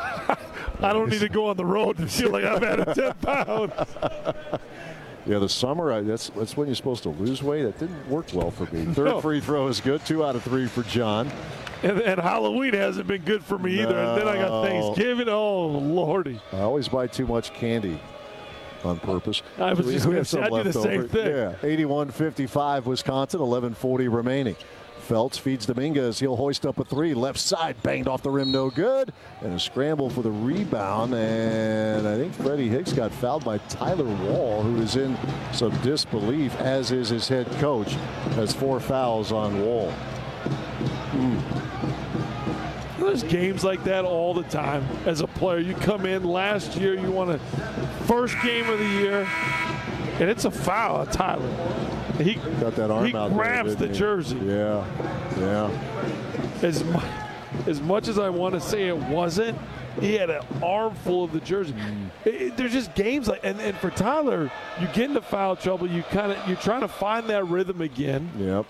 I don't need to go on the road to feel like I've added ten pounds. Yeah, the summer, I, that's that's when you're supposed to lose weight. That didn't work well for me. Third No. free throw is good. Two out of three for John. And, and Halloween hasn't been good for me either. And then I got No. Thanksgiving. Oh, Lordy. I always buy too much candy on purpose. I was We- just we gonna have some say, I do the left same over. thing. Yeah, eighty-one fifty-five Wisconsin, eleven forty remaining. Felts feeds Dominguez. He'll hoist up a three. Left side, banged off the rim, no good. And a scramble for the rebound. And I think Freddie Hicks got fouled by Tyler Wall, who is in some disbelief, as is his head coach. Has four fouls on Wall. Mm. There's games like that all the time as a player. You come in last year, you won a first game of the year, and it's a foul, Tyler. He got that arm he out grabs there, the didn't he? jersey. Yeah, yeah. As, mu- as much as I want to say it wasn't, he had an armful of the jersey. It, it- there's just games like, and, and for Tyler, you get into foul trouble. You kind of you're trying to find that rhythm again. Yep.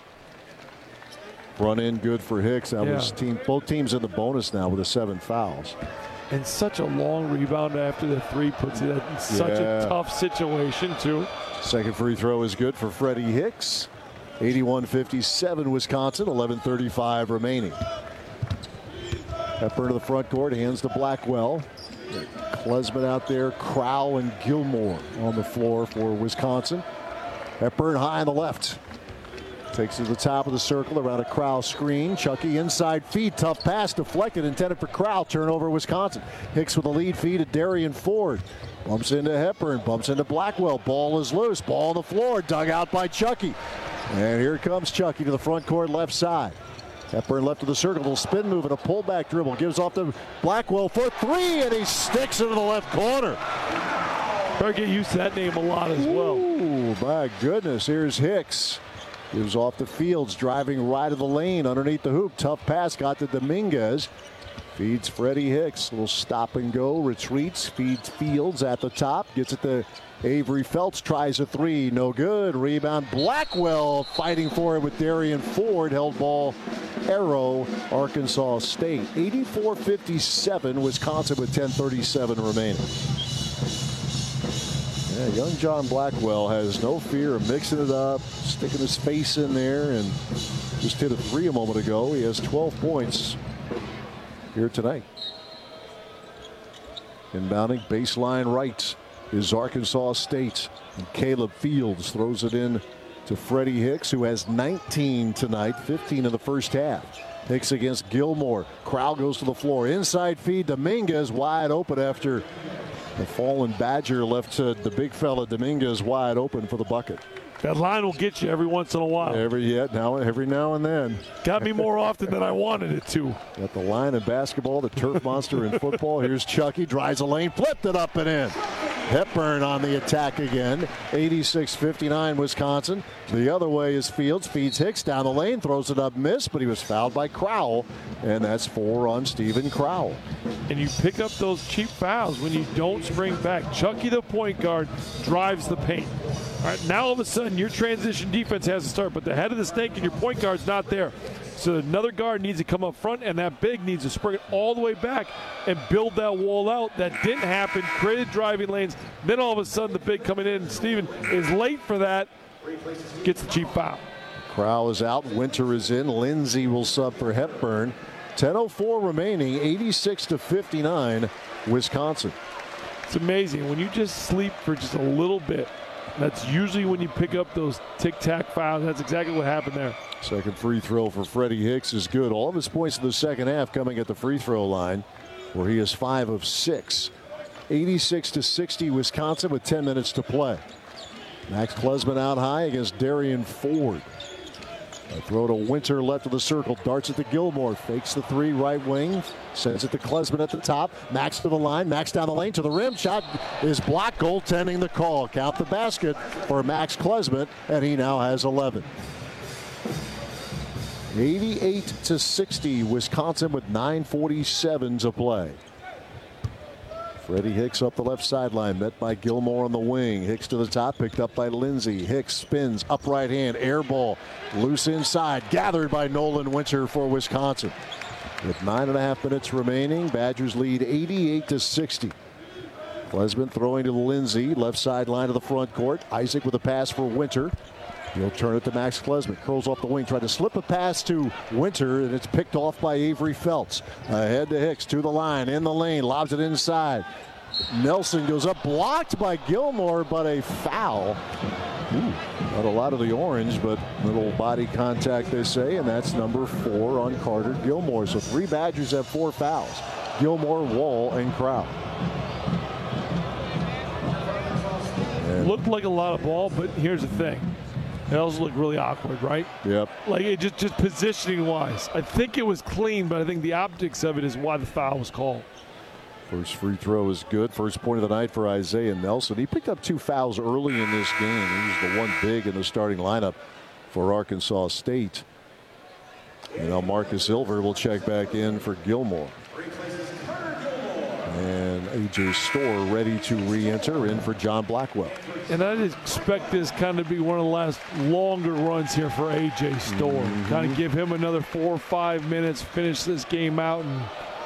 Run in good for Hicks. That Yeah. was team. Both teams in the bonus now with the seven fouls. And such a long rebound after the three puts it in such Yeah. a tough situation too. Second free throw is good for Freddie Hicks. eighty-one fifty-seven Wisconsin, eleven thirty-five remaining. Hepburn to the front court, hands to Blackwell. Klesman out there, Crowell and Gilmore on the floor for Wisconsin. Hepburn high on the left. Takes it to the top of the circle around a Crowell screen. Chucky inside feed, tough pass deflected, intended for Crowell. Turnover Wisconsin. Hicks with a lead feed to Darian Ford. Bumps into Hepburn, bumps into Blackwell. Ball is loose. Ball on the floor, dug out by Chucky. And here comes Chucky to the front court left side. Hepburn left of the circle, little spin move and a pullback dribble. Gives off to Blackwell for three, and he sticks it to the left corner. Better get used to that name a lot as well. Ooh, my goodness. Here's Hicks. Gives off to Fields, driving right of the lane underneath the hoop. Tough pass, got to Dominguez. Feeds Freddie Hicks. Little stop and go, retreats, feeds Fields at the top. Gets it to Avery Felts, tries a three, no good. Rebound, Blackwell fighting for it with Darian Ford. Held ball, arrow, Arkansas State. eighty-four fifty-seven, Wisconsin with ten thirty-seven remaining. Yeah, young John Blackwell has no fear of mixing it up, sticking his face in there, and just hit a three a moment ago. He has twelve points here tonight. Inbounding baseline right is Arkansas State. And Caleb Fields throws it in to Freddie Hicks, who has nineteen tonight, fifteen in the first half. Hicks against Gilmore. Crowell goes to the floor. Inside feed. Dominguez wide open after the fallen Badger left uh, the big fella Dominguez wide open for the bucket. That line will get you every once in a while. Every yet now, every now and then. Got me more often than I wanted it to. Got the line in basketball, the turf monster in football. Here's Chucky, drives a lane, flipped it up and in. Hepburn on the attack again. eighty-six fifty-nine Wisconsin. The other way is Fields. Feeds Hicks down the lane. Throws it up, miss, but he was fouled by Crowell. And that's four on Stephen Crowell. And you pick up those cheap fouls when you don't spring back. Chucky, the point guard, drives the paint. All right, now all of a sudden your transition defense has to start, but the head of the snake and your point guard's not there. So another guard needs to come up front, and that big needs to spring it all the way back and build that wall out. That didn't happen, created driving lanes. Then all of a sudden the big coming in. Steven is late for that, gets the cheap foul. Crowell is out, Winter is in. Lindsay will sub for Hepburn. ten oh four remaining, eighty-six to fifty-nine, Wisconsin. It's amazing. When you just sleep for just a little bit, that's usually when you pick up those tic-tac fouls. That's exactly what happened there. Second free throw for Freddie Hicks is good. All of his points in the second half coming at the free throw line, where he is five of six. eighty-six to sixty, Wisconsin with ten minutes to play. Max Klesman out high against Darian Ford. A throw to Winter, left of the circle, darts it to Gilmore, fakes the three, right wing, sends it to Klesman at the top. Max to the line, Max down the lane to the rim. Shot is blocked, goaltending the call. Count the basket for Max Klesman, and he now has eleven. eighty-eight to sixty, Wisconsin with nine forty-seven to play. Freddie Hicks up the left sideline, met by Gilmore on the wing. Hicks to the top, picked up by Lindsay. Hicks spins, up right hand, air ball, loose inside, gathered by Nolan Winter for Wisconsin. With nine and a half minutes remaining, Badgers lead eighty-eight to sixty. Klesman throwing to Lindsay, left sideline to the front court. Isaac with a pass for Winter. He'll turn it to Max Klesman. Curls off the wing, tried to slip a pass to Winter, and it's picked off by Avery Felts. Ahead to Hicks, to the line, in the lane, lobs it inside. Nelson goes up, blocked by Gilmore, but a foul. Ooh, not a lot of the orange, but little body contact, they say, and that's number four on Carter Gilmore. So three Badgers have four fouls. Gilmore, Wall, and Crowell. And looked like a lot of ball, but here's the thing. It also looked really awkward, right? Yep. Like it just, just positioning wise. I think it was clean, but I think the optics of it is why the foul was called. First free throw is good. First point of the night for Isaiah Nelson. He picked up two fouls early in this game. He was the one big in the starting lineup for Arkansas State. And now Marcus Ilver will check back in for Gilmore. And A J Storr ready to re-enter in for John Blackwell. And I expect this kind of be one of the last longer runs here for A J Storr. Mm-hmm. Kind of give him another four or five minutes, finish this game out, and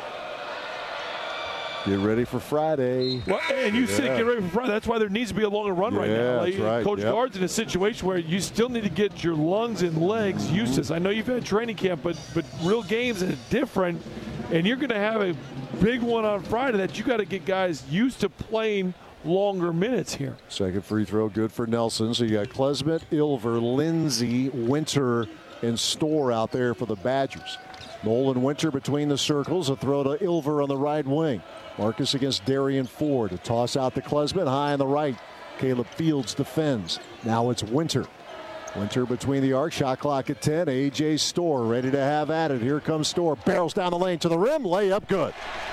get ready for Friday. Well, and you yeah. said get ready for Friday. That's why there needs to be a longer run yeah, right now. Like, that's right. Coach yep. Guard's in a situation where you still need to get your lungs and legs used to this. I know you've had training camp, but but real games are different, and you're going to have a big one on Friday that you got to get guys used to playing longer minutes here. Second free throw good for Nelson. So you got Klesman, Ilver, Lindsay, Winter, and Storr out there for the Badgers. Nolan Winter between the circles. A throw to Ilver on the right wing. Marcus against Darian Ford. A toss out to Klesman, high on the right. Caleb Fields defends. Now it's Winter. Winter between the arc. Shot clock at ten. A J Storr ready to have at it. Here comes Storr. Barrels down the lane to the rim. Layup good.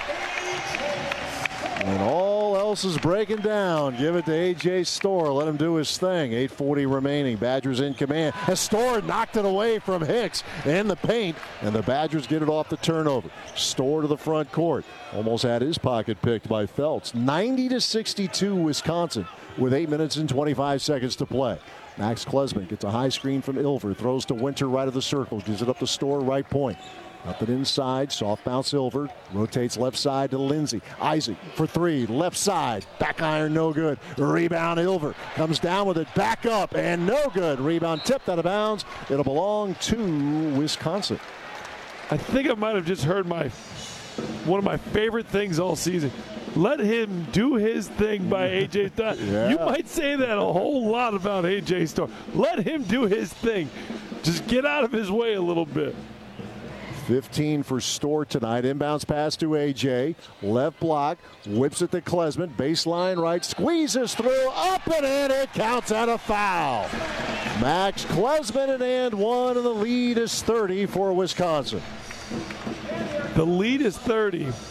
And all else is breaking down. Give it to A J Storr. Let him do his thing. eight forty remaining. Badgers in command. As Storr knocked it away from Hicks in the paint, and the Badgers get it off the turnover. Storr to the front court. Almost had his pocket picked by Felts. ninety to sixty-two Wisconsin with eight minutes and twenty-five seconds to play. Max Klesman gets a high screen from Ilver. Throws to Winter right of the circle. Gives it up to Storr right point. Up and inside, soft bounce Ilver, rotates left side to Lindsay. Isaac for three, left side, back iron, no good. Rebound Ilver, comes down with it, back up, and no good. Rebound tipped out of bounds. It'll belong to Wisconsin. I think I might have just heard my one of my favorite things all season. Let him do his thing by A J Storr. Yeah. You might say that a whole lot about A J Storr. Let him do his thing. Just get out of his way a little bit. fifteen for Storr tonight. Inbounds pass to A J. Left block. Whips it to Klesman. Baseline right. Squeezes through. Up and in. It counts out a foul. Max Klesman and and one. And the lead is thirty for Wisconsin. The lead is thirty.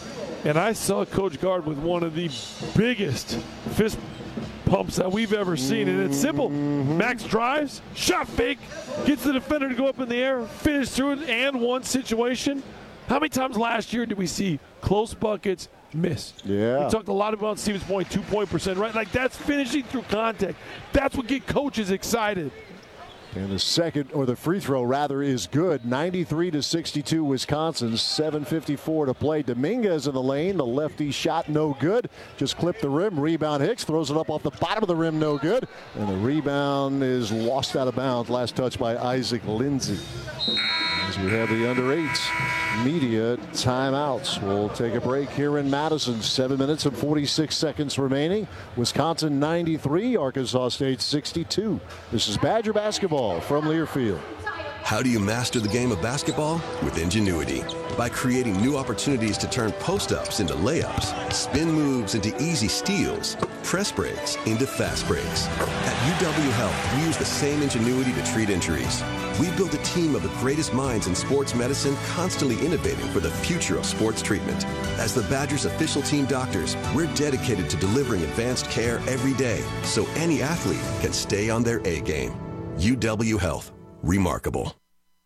And I saw Coach Gard with one of the biggest fist pumps that we've ever seen. And it's simple. Max drives, shot fake, gets the defender to go up in the air, finish through it, and one situation. How many times last year did we see close buckets miss? Yeah. We talked a lot about Stevens Point, two-point percent, right? Like, that's finishing through contact. That's what gets coaches excited. And the second, or the free throw rather, is good. ninety-three to sixty-two, Wisconsin. seven fifty-four to play. Dominguez in the lane. The lefty shot no good. Just clipped the rim. Rebound Hicks. Throws it up off the bottom of the rim, no good. And the rebound is lost out of bounds. Last touch by Isaac Lindsey. As we have the under eights media timeouts. We'll take a break here in Madison. Seven minutes and forty-six seconds remaining. Wisconsin ninety-three, Arkansas State sixty-two. This is Badger basketball from Learfield. How do you master the game of basketball? With Ingenuity. By creating new opportunities to turn post-ups into layups, spin moves into easy steals, press breaks into fast breaks. At U W Health, we use the same ingenuity to treat injuries. We've built a team of the greatest minds in sports medicine, constantly innovating for the future of sports treatment. As the Badgers' official team doctors, we're dedicated to delivering advanced care every day, so any athlete can stay on their A game. U W Health. Remarkable.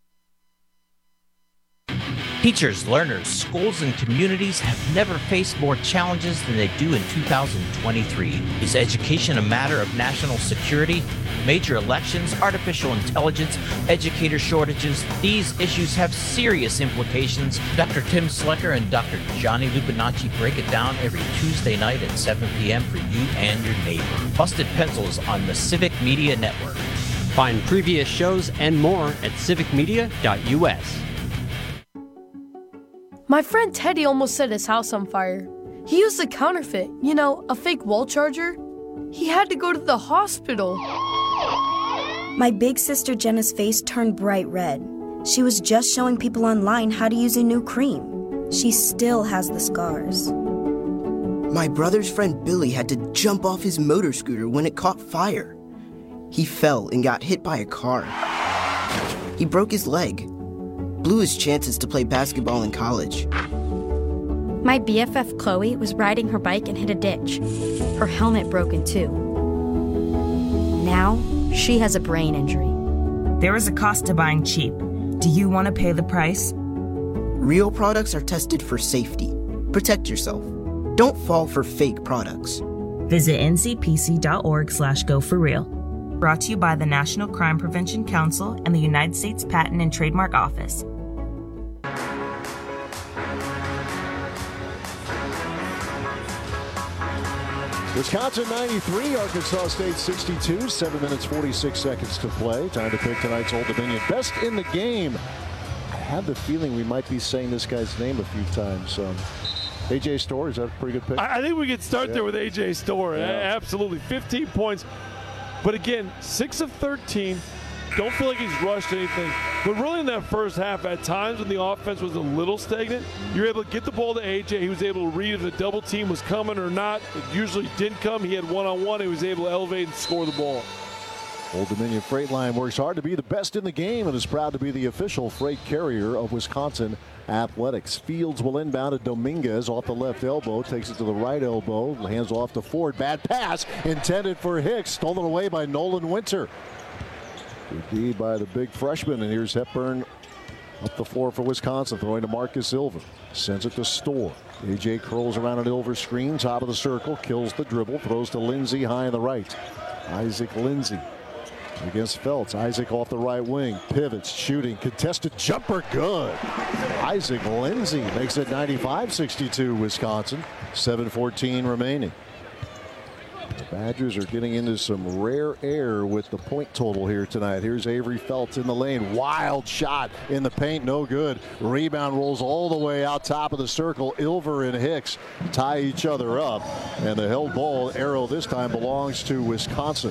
Teachers, learners, schools, and communities have never faced more challenges than they do in two thousand twenty-three. Is education a matter of national security? Major elections, artificial intelligence, educator shortages, these issues have serious implications. Doctor Tim Slecker and Doctor Johnny Lupinacci break it down every Tuesday night at seven p.m. for you and your neighbor. Busted Pencils on the Civic Media Network. Find previous shows and more at civic media dot u s. My friend Teddy almost set his house on fire. He used a counterfeit, you know, a fake wall charger. He had to go to the hospital. My big sister Jenna's face turned bright red. She was just showing people online how to use a new cream. She still has the scars. My brother's friend Billy had to jump off his motor scooter when it caught fire. He fell and got hit by a car. He broke his leg. Blew his chances to play basketball in college. My B F F Chloe was riding her bike and hit a ditch. Her helmet broke in two. Now, she has a brain injury. There is a cost to buying cheap. Do you want to pay the price? Real products are tested for safety. Protect yourself. Don't fall for fake products. Visit N C P C dot org slash go for real. Brought to you by the National Crime Prevention Council and the United States Patent and Trademark Office. Wisconsin ninety-three, Arkansas State sixty-two. Seven minutes, forty-six seconds to play. Time to pick tonight's Old Dominion best in the game. I have the feeling we might be saying this guy's name a few times. Um, A J Storr, is that a pretty good pick? I, I think we could start yeah. there with A J Storr. Yeah. Absolutely. fifteen points. But again, six of thirteen. Don't feel like he's rushed anything. But really in that first half, at times when the offense was a little stagnant, you were able to get the ball to A J. He was able to read if the double team was coming or not. It usually didn't come. He had one-on-one. He was able to elevate and score the ball. Old Dominion Freight Line works hard to be the best in the game and is proud to be the official freight carrier of Wisconsin Athletics. Fields will inbound to Dominguez off the left elbow, takes it to the right elbow, hands off to Ford. Bad pass intended for Hicks, stolen away by Nolan Winter. Good D by the big freshman, and here's Hepburn up the floor for Wisconsin, throwing to Marcus Ilver. Sends it to Storr. A J curls around an Ilver screen, top of the circle, kills the dribble, throws to Lindsey high on the right. Isaac Lindsey against Feltz. Isaac off the right wing, pivots, shooting, contested jumper, good. Isaac Lindsey makes it ninety-five sixty-two Wisconsin. seven fourteen remaining. The Badgers are getting into some rare air with the point total here tonight. Here's Avery Feltz in the lane. Wild shot in the paint, no good. Rebound rolls all the way out top of the circle. Ilver and Hicks tie each other up. And the held ball arrow this time belongs to Wisconsin.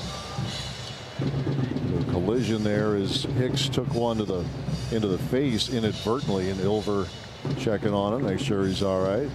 The collision there as Hicks took one to the into the face inadvertently, and Ilver checking on him, make sure he's all right.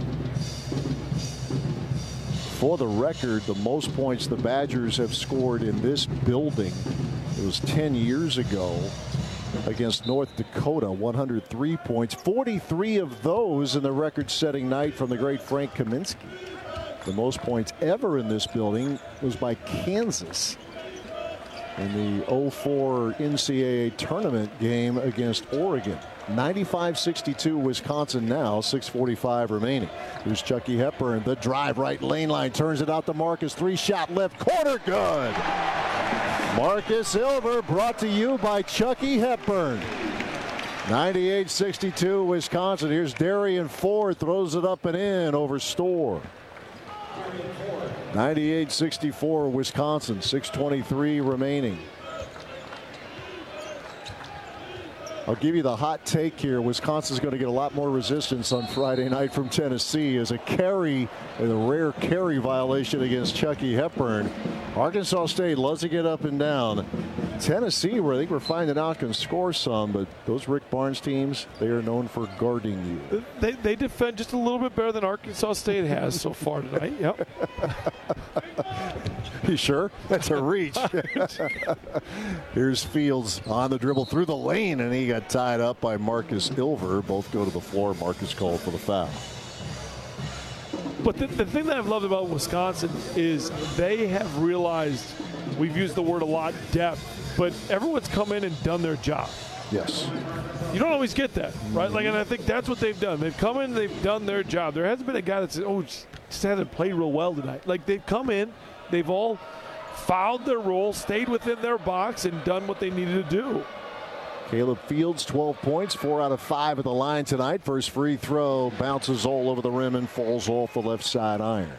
For the record, the most points the Badgers have scored in this building, it was ten years ago. against North Dakota, one hundred three points. forty-three of those in the record-setting night from the great Frank Kaminsky. The most points ever in this building was by Kansas in the oh four N C double A tournament game against Oregon. ninety-five sixty-two Wisconsin now, six forty-five remaining. Here's Chucky Hepburn. The drive right lane line, turns it out to Marcus. Three-shot left corner, good. Marcus Ilver brought to you by Chucky Hepburn. ninety-eight sixty-two Wisconsin. Here's Darian Ford, throws it up and in over Storr. ninety-eight sixty-four Wisconsin, six twenty-three remaining. I'll give you the hot take here. Wisconsin's going to get a lot more resistance on Friday night from Tennessee as a carry, a rare carry violation against Chucky Hepburn. Arkansas State loves to get up and down. Tennessee, where I think we're finding out, can score some, but those Rick Barnes teams, they are known for guarding you. They, they defend just a little bit better than Arkansas State has so far tonight. Yep. You sure? That's a reach. Here's Fields on the dribble through the lane, and he got tied up by Marcus Ilver. Both go to the floor. Marcus called for the foul. But the, the thing that I've loved about Wisconsin is they have realized, we've used the word a lot, depth, but everyone's come in and done their job. Yes. You don't always get that, right? Like, and I think that's what they've done. They've come in, they've done their job. There hasn't been a guy that said, oh, just hasn't played real well tonight. Like, they've come in, they've all fouled their role, stayed within their box, and done what they needed to do. Caleb Fields, twelve points, four out of five at the line tonight. First free throw bounces all over the rim and falls off the left side iron.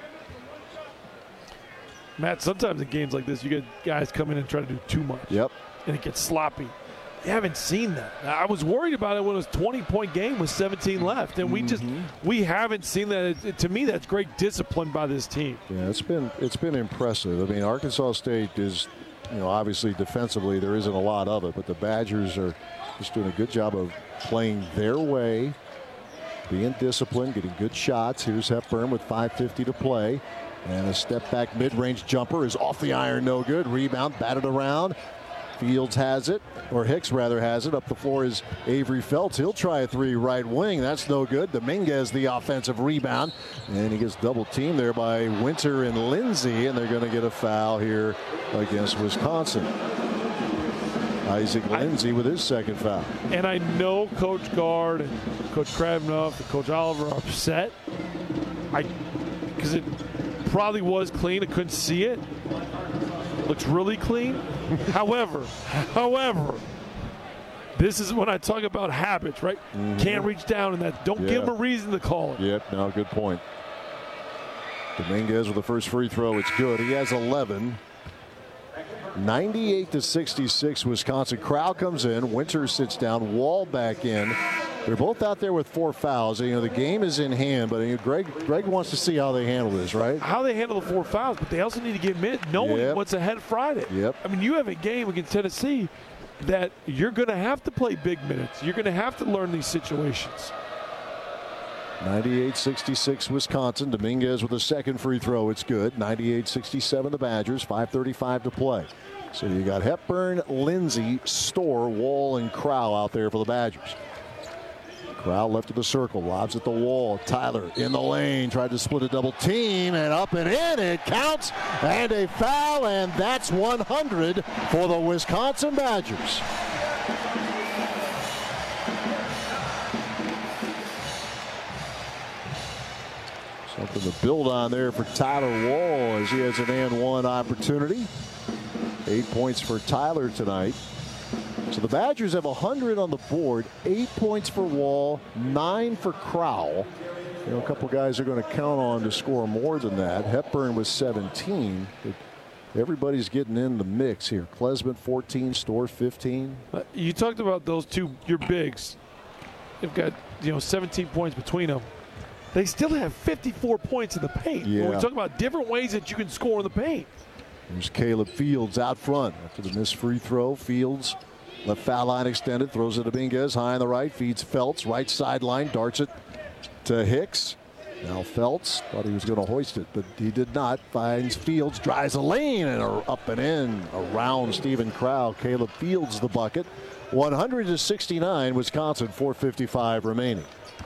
Matt, sometimes in games like this, you get guys come in and try to do too much. Yep. And it gets sloppy. You haven't seen that. I was worried about it when it was a twenty-point game with seventeen left, and we just we haven't seen that. It, it, to me, that's great discipline by this team. Yeah, it's been it's been impressive. I mean, Arkansas State is, you know, obviously defensively there isn't a lot of it, but the Badgers are just doing a good job of playing their way, being disciplined, getting good shots. Here's Hepburn with five fifty to play, and a step back mid-range jumper is off the iron, no good. Rebound batted around. Fields has it, or Hicks rather has it. Up the floor is Avery Felts. He'll try a three right wing. That's no good. Dominguez the offensive rebound, and he gets double teamed there by Winter and Lindsey, and they're going to get a foul here against Wisconsin. Isaac Lindsey with his second foul. And I know Coach Gard and Coach Kravinoff and Coach Oliver are upset. I because it probably was clean. I couldn't see it. Looks really clean. however, however, this is when I talk about habits, right? Mm-hmm. Can't reach down in that. Don't yeah. give him a reason to call it. Yep, no, good point. Dominguez with the first free throw. It's good. He has eleven. ninety-eight to sixty-six, Wisconsin. Crowd comes in. Winter sits down. Wall back in. They're both out there with four fouls. You know, the game is in hand, but you know, Greg Greg wants to see how they handle this, right? How they handle the four fouls, but they also need to get minutes knowing yep. what's ahead Friday. Yep. I mean, you have a game against Tennessee that you're going to have to play big minutes. You're going to have to learn these situations. ninety-eight sixty-six Wisconsin. Dominguez with a second free throw. It's good. ninety-eight sixty-seven the Badgers. five thirty-five to play. So you got Hepburn, Lindsey, Storr, Wall, and Crowell out there for the Badgers. Crowell left of the circle, lobs at the wall. Tyler in the lane, tried to split a double team, and up and in, it counts, and a foul, and that's one hundred for the Wisconsin Badgers. Something to build on there for Tyler Wall as he has an and one opportunity. Eight points for Tyler tonight. So the Badgers have one hundred on the board, eight points for Wall, nine for Crowell. You know, a couple guys are going to count on to score more than that. Hepburn was seventeen. But everybody's getting in the mix here. Klesmit fourteen, Storr fifteen. Uh, you talked about those two, your bigs. They've got, you know, seventeen points between them. They still have fifty-four points in the paint. Yeah. When we talk about different ways that you can score in the paint. There's Caleb Fields out front after the missed free throw. Fields left foul line extended, throws it to Dominguez, high on the right, feeds Felts, right sideline, darts it to Hicks. Now Feltz thought he was going to hoist it, but he did not. Finds Fields, drives a lane, and up and in around Stephen Crow. Caleb Fields the bucket. one hundred to sixty-nine, Wisconsin, four fifty-five remaining.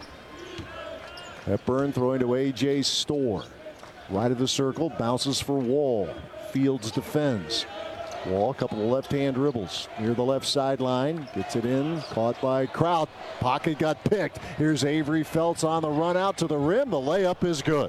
Hepburn throwing to A J Storr. Right of the circle, bounces for Wall. Fields defends. Wall, a couple of left-hand dribbles near the left sideline. Gets it in, caught by Kraut. Pocket got picked. Here's Avery Feltz on the run out to the rim. The layup is good.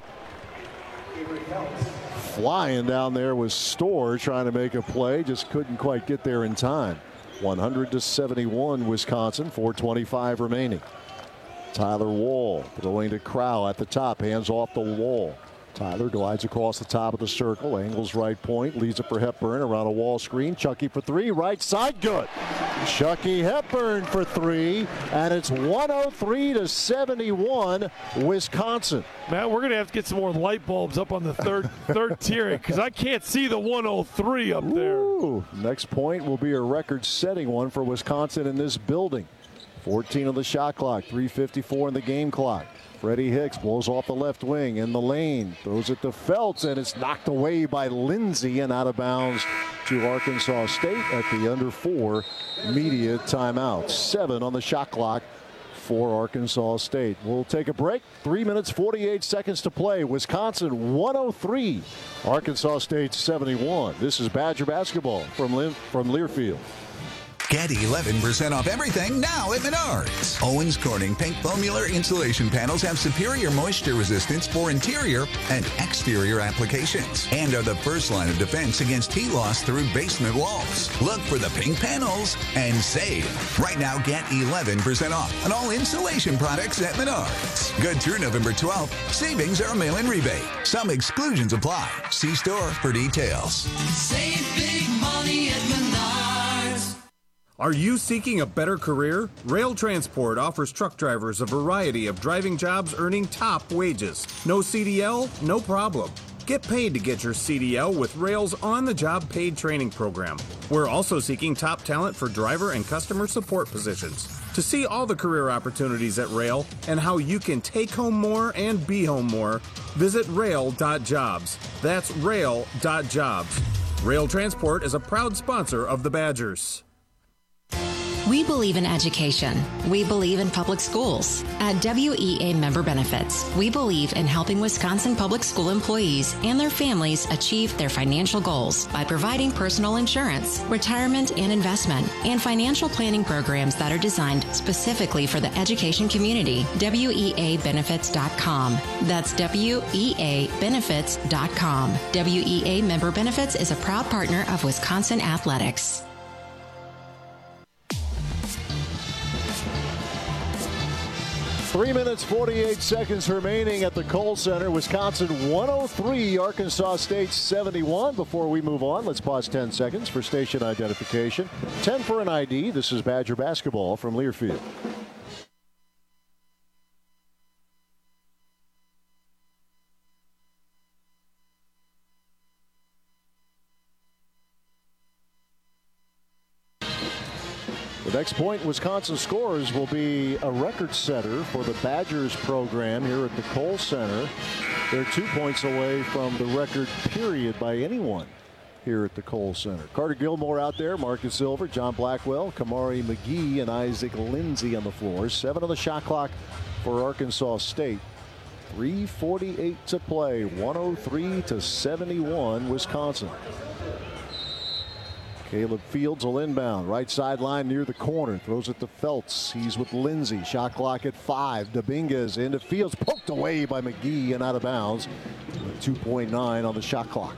Flying down there was Storr trying to make a play. Just couldn't quite get there in time. one hundred to seventy-one, Wisconsin, four twenty-five remaining. Tyler Wall throwing to Crow at the top. Hands off the Wall. Tyler glides across the top of the circle, angles right point, leaves it for Hepburn around a Wall screen. Chucky for three, right side, good. Chucky Hepburn for three, and it's one oh three to seventy-one, Wisconsin. Matt, we're going to have to get some more light bulbs up on the third third tier because I can't see the one oh three up there. Ooh, next point will be a record-setting one for Wisconsin in this building. fourteen on the shot clock, three fifty-four in the game clock. Freddie Hicks blows off the left wing in the lane, throws it to Feltz, and it's knocked away by Lindsey and out of bounds to Arkansas State at the under four media timeout. Seven on the shot clock for Arkansas State. We'll take a break. Three minutes, forty-eight seconds to play. Wisconsin one oh three, Arkansas State seventy-one. This is Badger basketball from, Le- from Learfield. Get eleven percent off everything now at Menards. Owens Corning Pink Foamular insulation panels have superior moisture resistance for interior and exterior applications and are the first line of defense against heat loss through basement walls. Look for the pink panels and save. Right now, get eleven percent off on all insulation products at Menards. Good through November twelfth. Savings are a mail-in rebate. Some exclusions apply. See store for details. Save big money at Menards. Are you seeking a better career? Rail Transport offers truck drivers a variety of driving jobs earning top wages. No C D L? No problem. Get paid to get your C D L with Rail's on-the-job paid training program. We're also seeking top talent for driver and customer support positions. To see all the career opportunities at Rail and how you can take home more and be home more, visit rail dot jobs. That's rail dot jobs. Rail Transport is a proud sponsor of the Badgers. We believe in education. We believe in public schools. At W E A Member Benefits, we believe in helping Wisconsin public school employees and their families achieve their financial goals by providing personal insurance, retirement and investment, and financial planning programs that are designed specifically for the education community. W E A benefits dot com. That's W E A benefits dot com. W E A Member Benefits is a proud partner of Wisconsin Athletics. Three minutes, forty-eight seconds remaining at the Kohl Center. Wisconsin one oh three, Arkansas State seventy-one. Before we move on, let's pause ten seconds for station identification. ten for an I D. This is Badger basketball from Learfield. The next point Wisconsin scores will be a record setter for the Badgers program here at the Kohl Center. They're two points away from the record period by anyone here at the Kohl Center. Carter Gilmore out there, Marcus Silver, John Blackwell, Kamari McGee, and Isaac Lindsey on the floor. Seven on the shot clock for Arkansas State. three forty-eight to play. one oh three to seventy-one, Wisconsin. Caleb Fields will inbound. Right sideline near the corner. Throws it to Feltz. He's with Lindsey. Shot clock at five. Dominguez into Fields. Poked away by McGee and out of bounds. two point nine on the shot clock.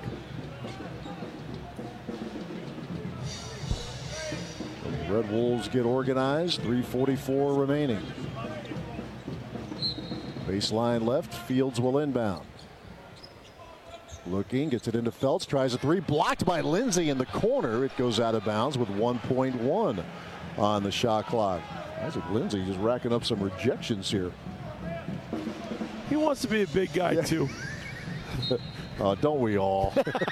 The Red Wolves get organized. three forty-four remaining. Baseline left. Fields will inbound. Looking, gets it into Feltz, tries a three, blocked by Lindsey in the corner. It goes out of bounds with one point one on the shot clock. Isaac Lindsey just racking up some rejections here. He wants to be a big guy, yeah. too. uh, don't we all?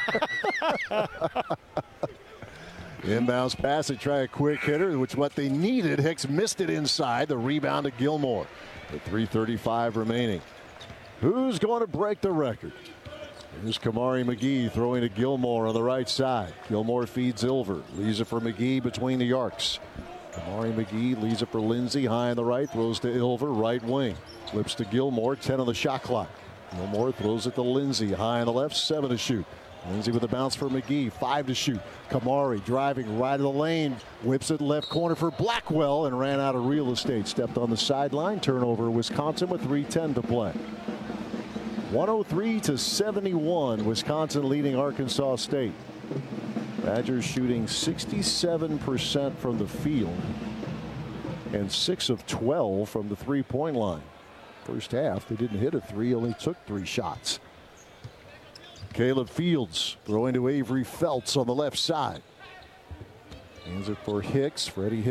Inbounds pass, they try a quick hitter, which is what they needed. Hicks missed it inside. The rebound to Gilmore. With three thirty-five remaining. Who's going to break the record? Here's Kamari McGee throwing to Gilmore on the right side. Gilmore feeds Ilver. Leaves it for McGee between the arcs. Kamari McGee leaves it for Lindsay high on the right. Throws to Ilver, right wing. Flips to Gilmore, ten on the shot clock. Gilmore throws it to Lindsay high on the left, seven to shoot. Lindsay with a bounce for McGee, five to shoot. Kamari driving right of the lane. Whips it left corner for Blackwell and ran out of real estate. Stepped on the sideline. Turnover Wisconsin with three ten to play. one oh three to seventy-one. Wisconsin leading Arkansas State. Badgers shooting sixty-seven percent from the field and six of twelve from the three-point line. First half, they didn't hit a three, only took three shots. Caleb Fields throwing to Avery Felts on the left side. Hands it for Hicks. Freddie Hicks.